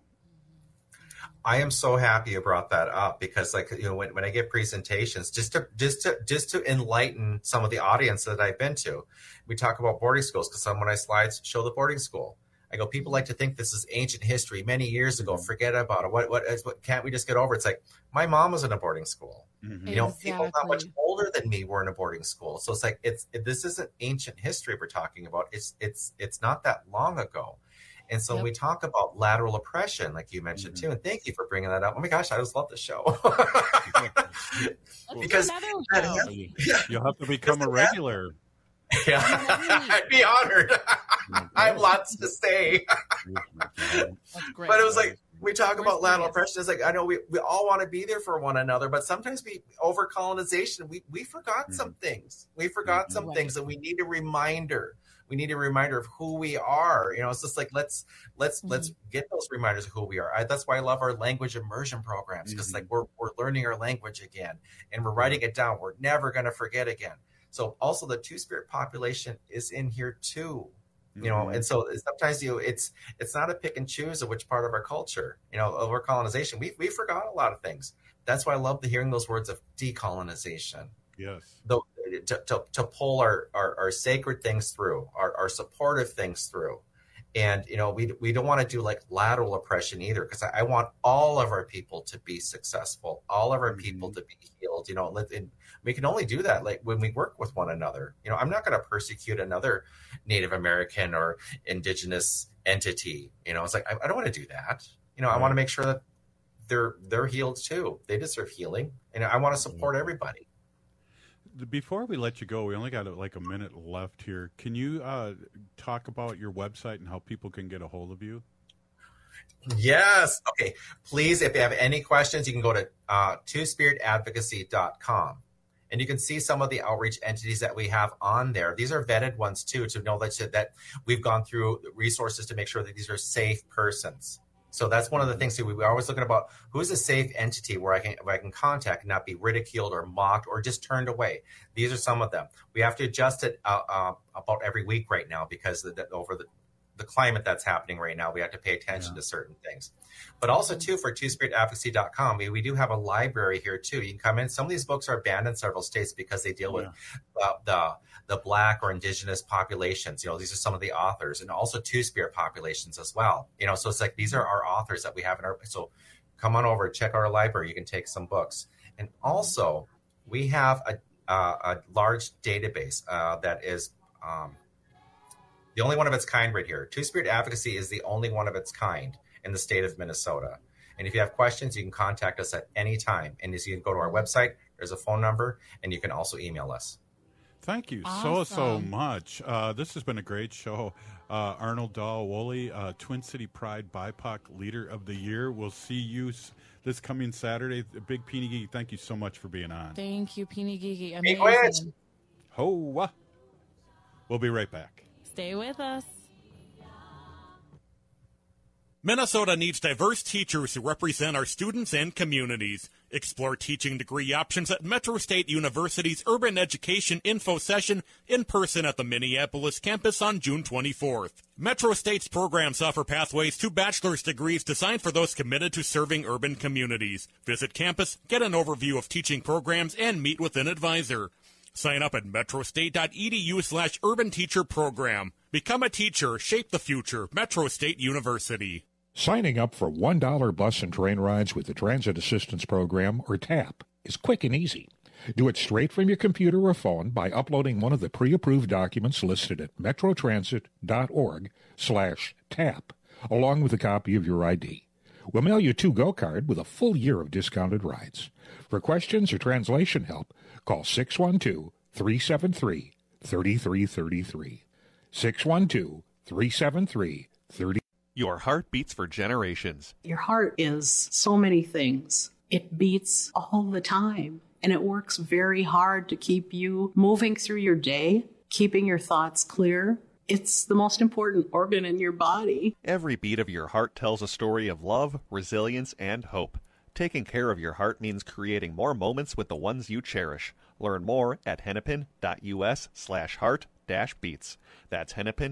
I am so happy you brought that up, because when I give presentations, just to enlighten some of the audience that I've been to, we talk about boarding schools, because some of my slides show the boarding school. I go, people like to think this is ancient history many years ago. Forget about it. What can't we just get over? It's like, my mom was in a boarding school. People not much older than me were in a boarding school. So it's like, this isn't ancient history we're talking about. It's not that long ago. And so when we talk about lateral oppression, like you mentioned too, and thank you for bringing that up. Oh my gosh, I just love this show. Because you'll have to become a regular. Yeah, I'd be honored. I have lots to say. But it was like, we talk about lateral oppression. It's like, I know we all want to be there for one another, but sometimes over colonization, we forgot some things. We forgot some things, and we need a reminder. We need a reminder of who we are. You know, it's just like, let's get those reminders of who we are. That's why I love our language immersion programs, because like we're learning our language again, and we're writing it down. We're never going to forget again. So also the Two-Spirit population is in here too. You know, and so sometimes it's not a pick and choose of which part of our culture, you know, over colonization. We forgot a lot of things. That's why I love hearing those words of decolonization. Yes. To pull our sacred things through, our supportive things through. And, you know, we don't want to do like lateral oppression either, because I want all of our people to be successful, all of our people to be healed. You know, and we can only do that like when we work with one another. You know, I'm not going to persecute another Native American or indigenous entity. You know, it's like, I don't want to do that. You know, I want to make sure that they're healed too. They deserve healing. And I want to support everybody. Before we let you go, we only got like a minute left here. Can you talk about your website and how people can get a hold of you? Yes. Okay. Please, if you have any questions, you can go to twosspiritadvocacy.com. And you can see some of the outreach entities that we have on there. These are vetted ones too, to know that we've gone through resources to make sure that these are safe persons. So that's one of the things too. We're always looking about who's a safe entity where I can contact and not be ridiculed or mocked or just turned away. These are some of them. We have to adjust it about every week right now because over the climate that's happening right now, we have to pay attention to certain things. But also too, for twosspiritadvocacy.com, we do have a library here too. You can come in. Some of these books are banned in several states because they deal with the Black or indigenous populations. You know, these are some of the authors, and also Two-Spirit populations as well. You know, so it's like these are our authors that we have in our. So come on over, check out our library. You can take some books, and also we have a large database that is. The only one of its kind right here. Two-Spirit Advocacy is the only one of its kind in the state of Minnesota. And if you have questions, you can contact us at any time. And you can go to our website. There's a phone number, and you can also email us. Thank you so much. This has been a great show. Arnold Dahl-Woolley, Twin City Pride BIPOC Leader of the Year. We'll see you this coming Saturday. Big Peeny Geeky, thank you so much for being on. Thank you, Peeny Geeky. Amazing. We'll be right back. Stay with us. Minnesota needs diverse teachers who represent our students and communities. Explore teaching degree options at Metro State University's Urban Education Info Session in person at the Minneapolis campus on June 24th. Metro State's programs offer pathways to bachelor's degrees designed for those committed to serving urban communities. Visit campus, get an overview of teaching programs, and meet with an advisor. Sign up at metrostate.edu/urban teacher program. Become a teacher, shape the future. Metro State University. Signing up for $1 bus and train rides with the Transit Assistance Program, or TAP, is quick and easy. Do it straight from your computer or phone by uploading one of the pre-approved documents listed at metrotransit.org/TAP, along with a copy of your ID. We'll mail you a to-go card with a full year of discounted rides. For questions or translation help, call 612-373-3333. 612-373-3333. Your heart beats for generations. Your heart is so many things. It beats all the time, and it works very hard to keep you moving through your day, keeping your thoughts clear. It's the most important organ in your body. Every beat of your heart tells a story of love, resilience, and hope. Taking care of your heart means creating more moments with the ones you cherish. Learn more at hennepin.us/heart-beats. That's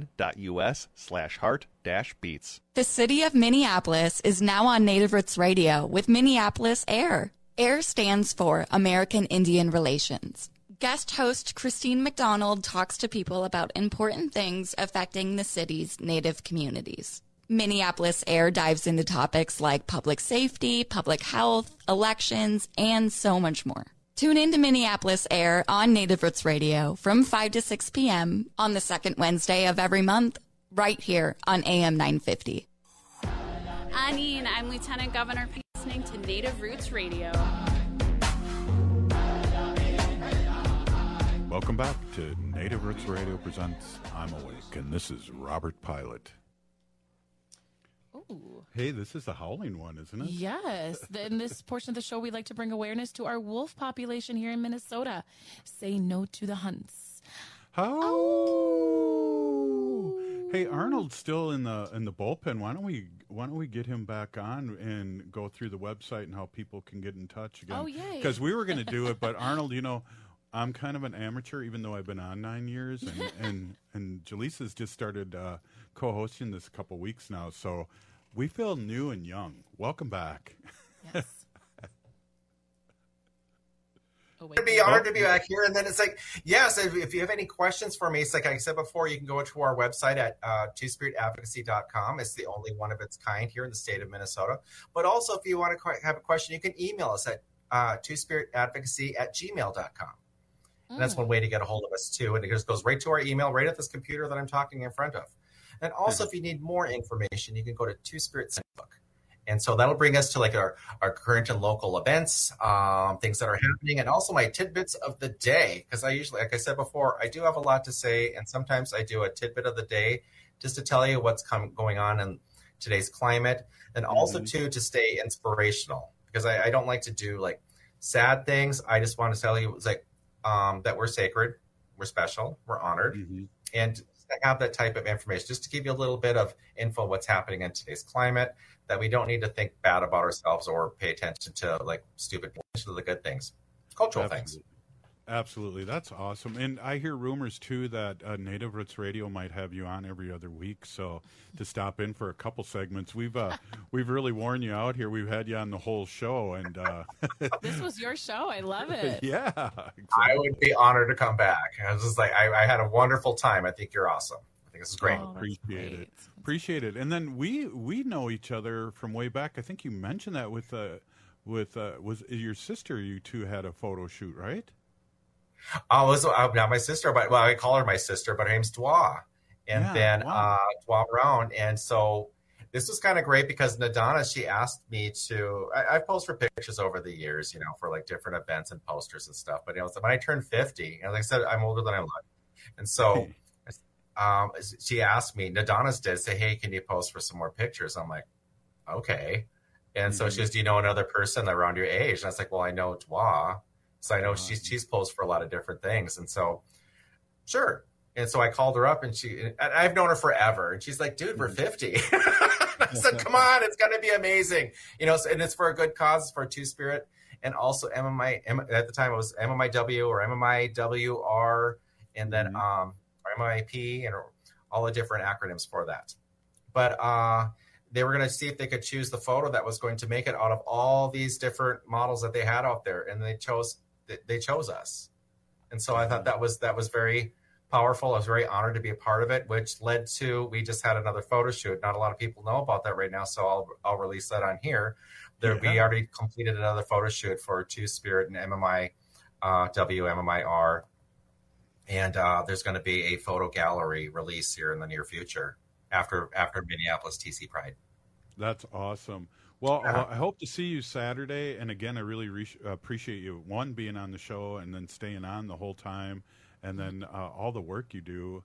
hennepin.us/heart-beats. The city of Minneapolis is now on Native Roots Radio with Minneapolis AIR. AIR stands for American Indian Relations. Guest host Christine McDonald talks to people about important things affecting the city's Native communities. Minneapolis AIR dives into topics like public safety, public health, elections, and so much more. Tune in to Minneapolis AIR on Native Roots Radio from 5 to 6 p.m. on the second Wednesday of every month, right here on AM 950. Anine, I'm Lieutenant Governor Pete, listening to Native Roots Radio. Welcome back to Native Roots Radio presents I'm Awake, and this is Robert Pilot. Ooh. Hey, this is the howling one, isn't it? Yes. In this portion of the show, we like to bring awareness to our wolf population here in Minnesota. Say no to the hunts. Oh. Hey, Arnold's still in the bullpen. Why don't we get him back on and go through the website and how people can get in touch again? Oh, yay. Because we were going to do it, but Arnold, I'm kind of an amateur, even though I've been on 9 years, and Jaleesa's just started co-hosting this a couple weeks now, so we feel new and young. Welcome back. Yes. It'd be honored to be back here. And then it's like, yes, if you have any questions for me, it's like I said before, you can go to our website at two-spiritadvocacy.com. It's the only one of its kind here in the state of Minnesota. But also, if you want to have a question, you can email us at two-spiritadvocacy@gmail.com. And that's one way to get a hold of us, too. And it just goes right to our email, right at this computer that I'm talking in front of. And also, if you need more information, you can go to Two Spirits book. And so that'll bring us to like our current and local events, things that are happening, and also my tidbits of the day. Because I usually, like I said before, I do have a lot to say. And sometimes I do a tidbit of the day just to tell you what's going on in today's climate. And also, too, to stay inspirational. Because I don't like to do like sad things. I just want to tell you, it's like, that we're sacred, we're special, we're honored, and to have that type of information, just to give you a little bit of info what's happening in today's climate, that we don't need to think bad about ourselves or pay attention to like stupid, to the good things, cultural things. Absolutely. That's awesome. And I hear rumors, too, that Native Roots Radio might have you on every other week. So to stop in for a couple segments, we've really worn you out here. We've had you on the whole show. And this was your show. I love it. Yeah. Exactly. I would be honored to come back. I was just like, I had a wonderful time. I think you're awesome. I think this is great. Oh, Appreciate it. And then we know each other from way back. I think you mentioned that was your sister. You two had a photo shoot, right? Not my sister, but I call her my sister, but her name's Dwa. And Dwa Brown. And so this was kind of great because Nadana, she asked me to, I post for pictures over the years, for like different events and posters and stuff. But when I turned 50, and like I said, I'm older than I look. And so she asked me, Nadana's did, say, hey, can you post for some more pictures? I'm like, okay. And so she goes, do you know another person around your age? And I was like, well, I know Dwa. So I know she's posed for a lot of different things. And so, sure. And so I called her up and I've known her forever. And she's like, dude, we're 50. I said, come on, it's going to be amazing. And it's for a good cause, for a Two-Spirit. And also MMI, at the time it was MMIW or MMIWR, and then MMIP, and all the different acronyms for that. But they were going to see if they could choose the photo that was going to make it out of all these different models that they had out there. And they chose us. And so I thought that was very powerful. I was very honored to be a part of it, which led to, we just had another photo shoot. Not a lot of people know about that right now, so I'll release that on here. We already completed another photo shoot for Two-Spirit and MMI, WMMIR. And there's going to be a photo gallery release here in the near future after Minneapolis TC Pride. That's awesome. Well, I hope to see you Saturday. And again, I really appreciate you, one, being on the show and then staying on the whole time. And then all the work you do.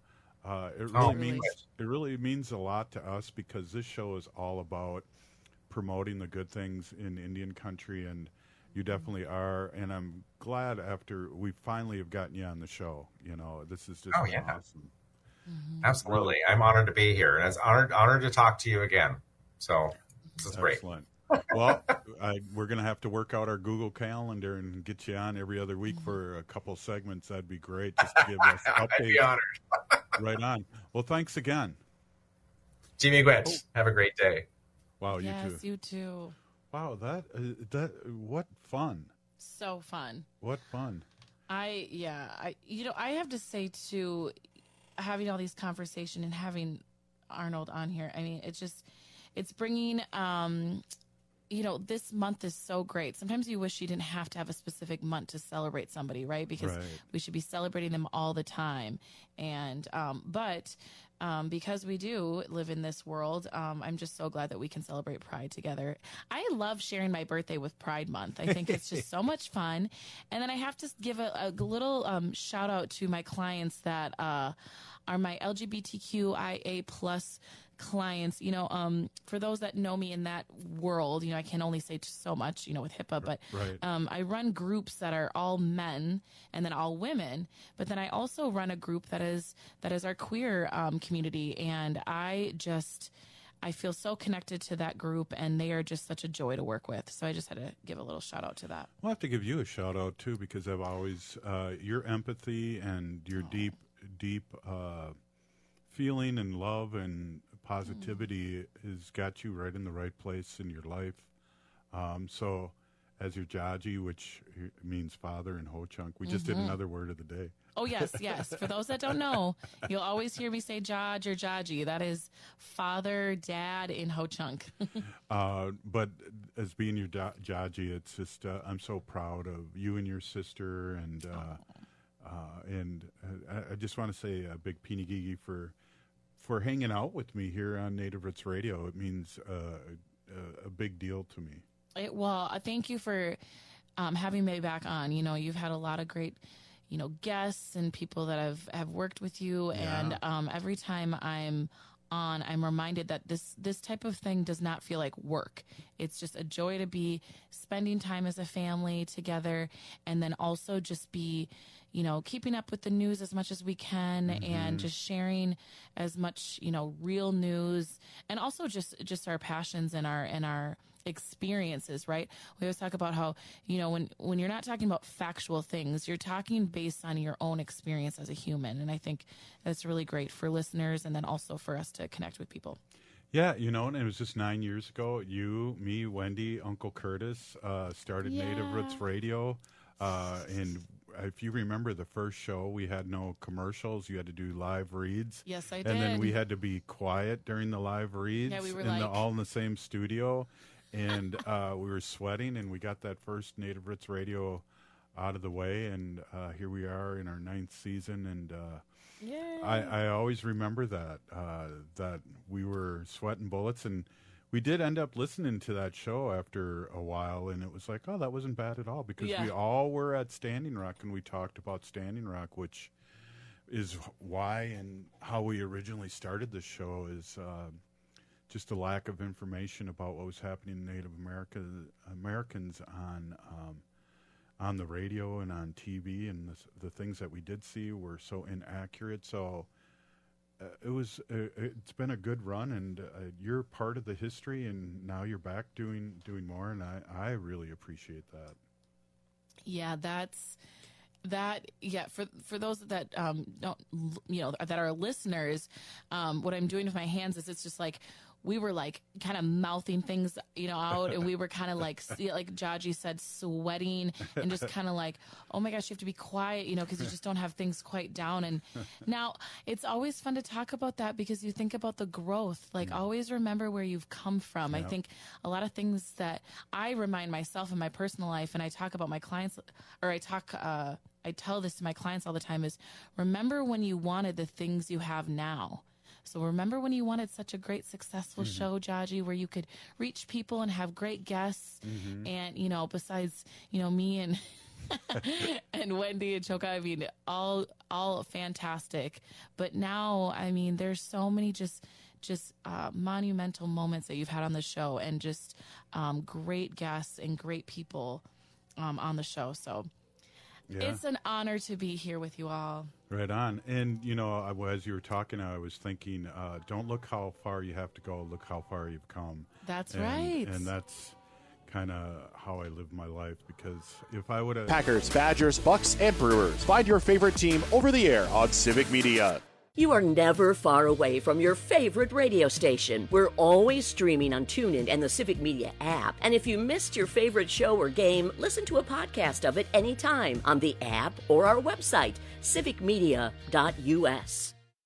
It really means a lot to us because this show is all about promoting the good things in Indian country. And you definitely are. And I'm glad after we finally have gotten you on the show. This is just awesome. Absolutely. I'm honored to be here. And it's honored to talk to you again. So this is great. Excellent. Well, we're going to have to work out our Google Calendar and get you on every other week for a couple segments. That'd be great, just to give us updates. I'd be honored. Right on. Well, thanks again. Jimmy Gwetch, have a great day. Wow, you yes, too. You too. Wow, that what fun. So fun. What fun. I have to say too, having all these conversations and having Arnold on here, I mean, it's bringing, this month is so great. Sometimes you wish you didn't have to have a specific month to celebrate somebody, right? Because we should be celebrating them all the time. And, but because we do live in this world, I'm just so glad that we can celebrate Pride together. I love sharing my birthday with Pride Month. I think it's just so much fun. And then I have to give a little shout out to my clients that are my LGBTQIA plus clients. For those that know me in that world, I can only say so much, with HIPAA, but Right. I run groups that are all men and then all women, but then I also run a group that is our queer community, and I feel so connected to that group, and they are just such a joy to work with. So I just had to give a little shout out to that. I'll have to give you a shout out too, because I've always your empathy and your deep feeling and love and positivity has got you right in the right place in your life. So as your Jaji, which means father in Ho-Chunk, we just did another word of the day. Oh, yes. For those that don't know, you'll always hear me say Jaj or Jaji. That is father, dad in Ho-Chunk. But as being your Jaji, it's just I'm so proud of you and your sister, and I just want to say a big Pinigigi for hanging out with me here on Native Roots Radio. It means a big deal to me. Well, thank you for having me back on. You've had a lot of great, guests and people that have worked with you. Yeah. And every time I'm on, I'm reminded that this type of thing does not feel like work. It's just a joy to be spending time as a family together, and then also just be, keeping up with the news as much as we can, and just sharing as much, real news, and also just our passions and our experiences, right? We always talk about how, when you're not talking about factual things, you're talking based on your own experience as a human. And I think that's really great for listeners, and then also for us to connect with people. Yeah, and it was just 9 years ago. You, me, Wendy, Uncle Curtis started Native Roots Radio. And if you remember the first show, we had no commercials. You had to do live reads. Yes, I did. And then we had to be quiet during the live reads. Yeah, we were all in the same studio. And we were sweating, and we got that first Native Roots Radio out of the way. And here we are in our 9th season. And I always remember that we were sweating bullets. And we did end up listening to that show after a while, and it was like, oh, that wasn't bad at all, because we all were at Standing Rock, and we talked about Standing Rock, which is why and how we originally started the show is just a lack of information about what was happening in Native Americans on the radio and on TV, and the things that we did see were so inaccurate. So it's been a good run, and you're part of the history, and now you're back doing more, and I really appreciate that. Yeah, for those that don't, that are listeners, what I'm doing with my hands is it's just like we were like kind of mouthing things, out, and we were kind of like Jaji said, sweating, and just kind of like, oh my gosh, you have to be quiet, because you just don't have things quite down. And now it's always fun to talk about that, because you think about the growth, like always remember where you've come from. I think a lot of things that I remind myself in my personal life, and I talk about my clients, or I tell this to my clients all the time, is remember when you wanted the things you have now. So remember when you wanted such a great, successful show, Jaji, where you could reach people and have great guests, and, besides, me and and Wendy and Choka, I mean, all fantastic. But now, I mean, there's so many just monumental moments that you've had on the show, and just great guests and great people on the show. So it's an honor to be here with you all. Right on. And, as you were talking, I was thinking, don't look how far you have to go, look how far you've come. That's right. And that's kind of how I live my life, because if I would have... Packers, Badgers, Bucks, and Brewers. Find your favorite team over the air on Civic Media. You are never far away from your favorite radio station. We're always streaming on TuneIn and the Civic Media app. And if you missed your favorite show or game, listen to a podcast of it anytime on the app or our website, civicmedia.us.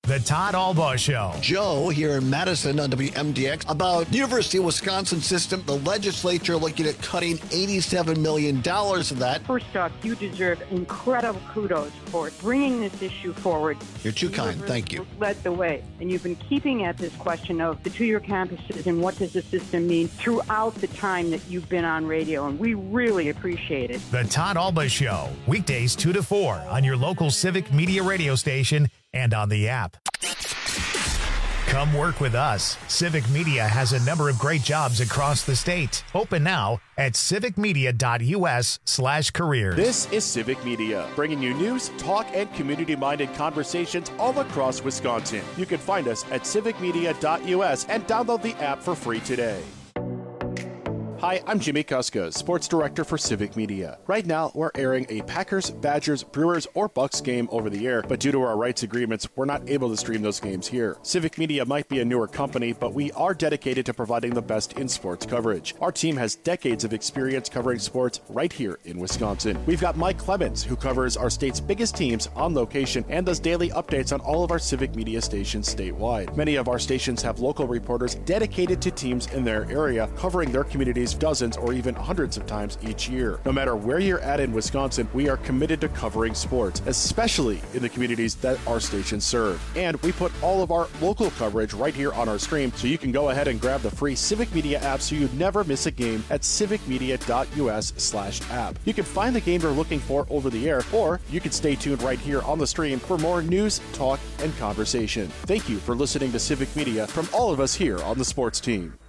The Todd Albaugh Show. Joe here in Madison on WMDX about University of Wisconsin system. The legislature looking at cutting $87 million of that. First off, you deserve incredible kudos for bringing this issue forward. You're too kind. Thank you. Led the way. And you've been keeping at this question of the two-year campuses and what does the system mean throughout the time that you've been on radio. And we really appreciate it. The Todd Albaugh Show. Weekdays 2 to 4 on your local Civic Media radio station and on the app. Come work with us. Civic Media has a number of great jobs across the state. Open now at civicmedia.us/careers. This is Civic Media, bringing you news, talk, and community-minded conversations all across Wisconsin. You can find us at civicmedia.us and download the app for free today. Hi, I'm Jimmy Kuskos, Sports Director for Civic Media. Right now, we're airing a Packers, Badgers, Brewers, or Bucks game over the air, but due to our rights agreements, we're not able to stream those games here. Civic Media might be a newer company, but we are dedicated to providing the best in sports coverage. Our team has decades of experience covering sports right here in Wisconsin. We've got Mike Clemens, who covers our state's biggest teams on location and does daily updates on all of our Civic Media stations statewide. Many of our stations have local reporters dedicated to teams in their area, covering their communities dozens or even hundreds of times each year. No matter where you're at in Wisconsin, we are committed to covering sports, especially in the communities that our stations serve. And we put all of our local coverage right here on our stream, so you can go ahead and grab the free Civic Media app so you never miss a game at civicmedia.us/app. You can find the game you're looking for over the air, or you can stay tuned right here on the stream for more news, talk, and conversation. Thank you for listening to Civic Media from all of us here on the sports team.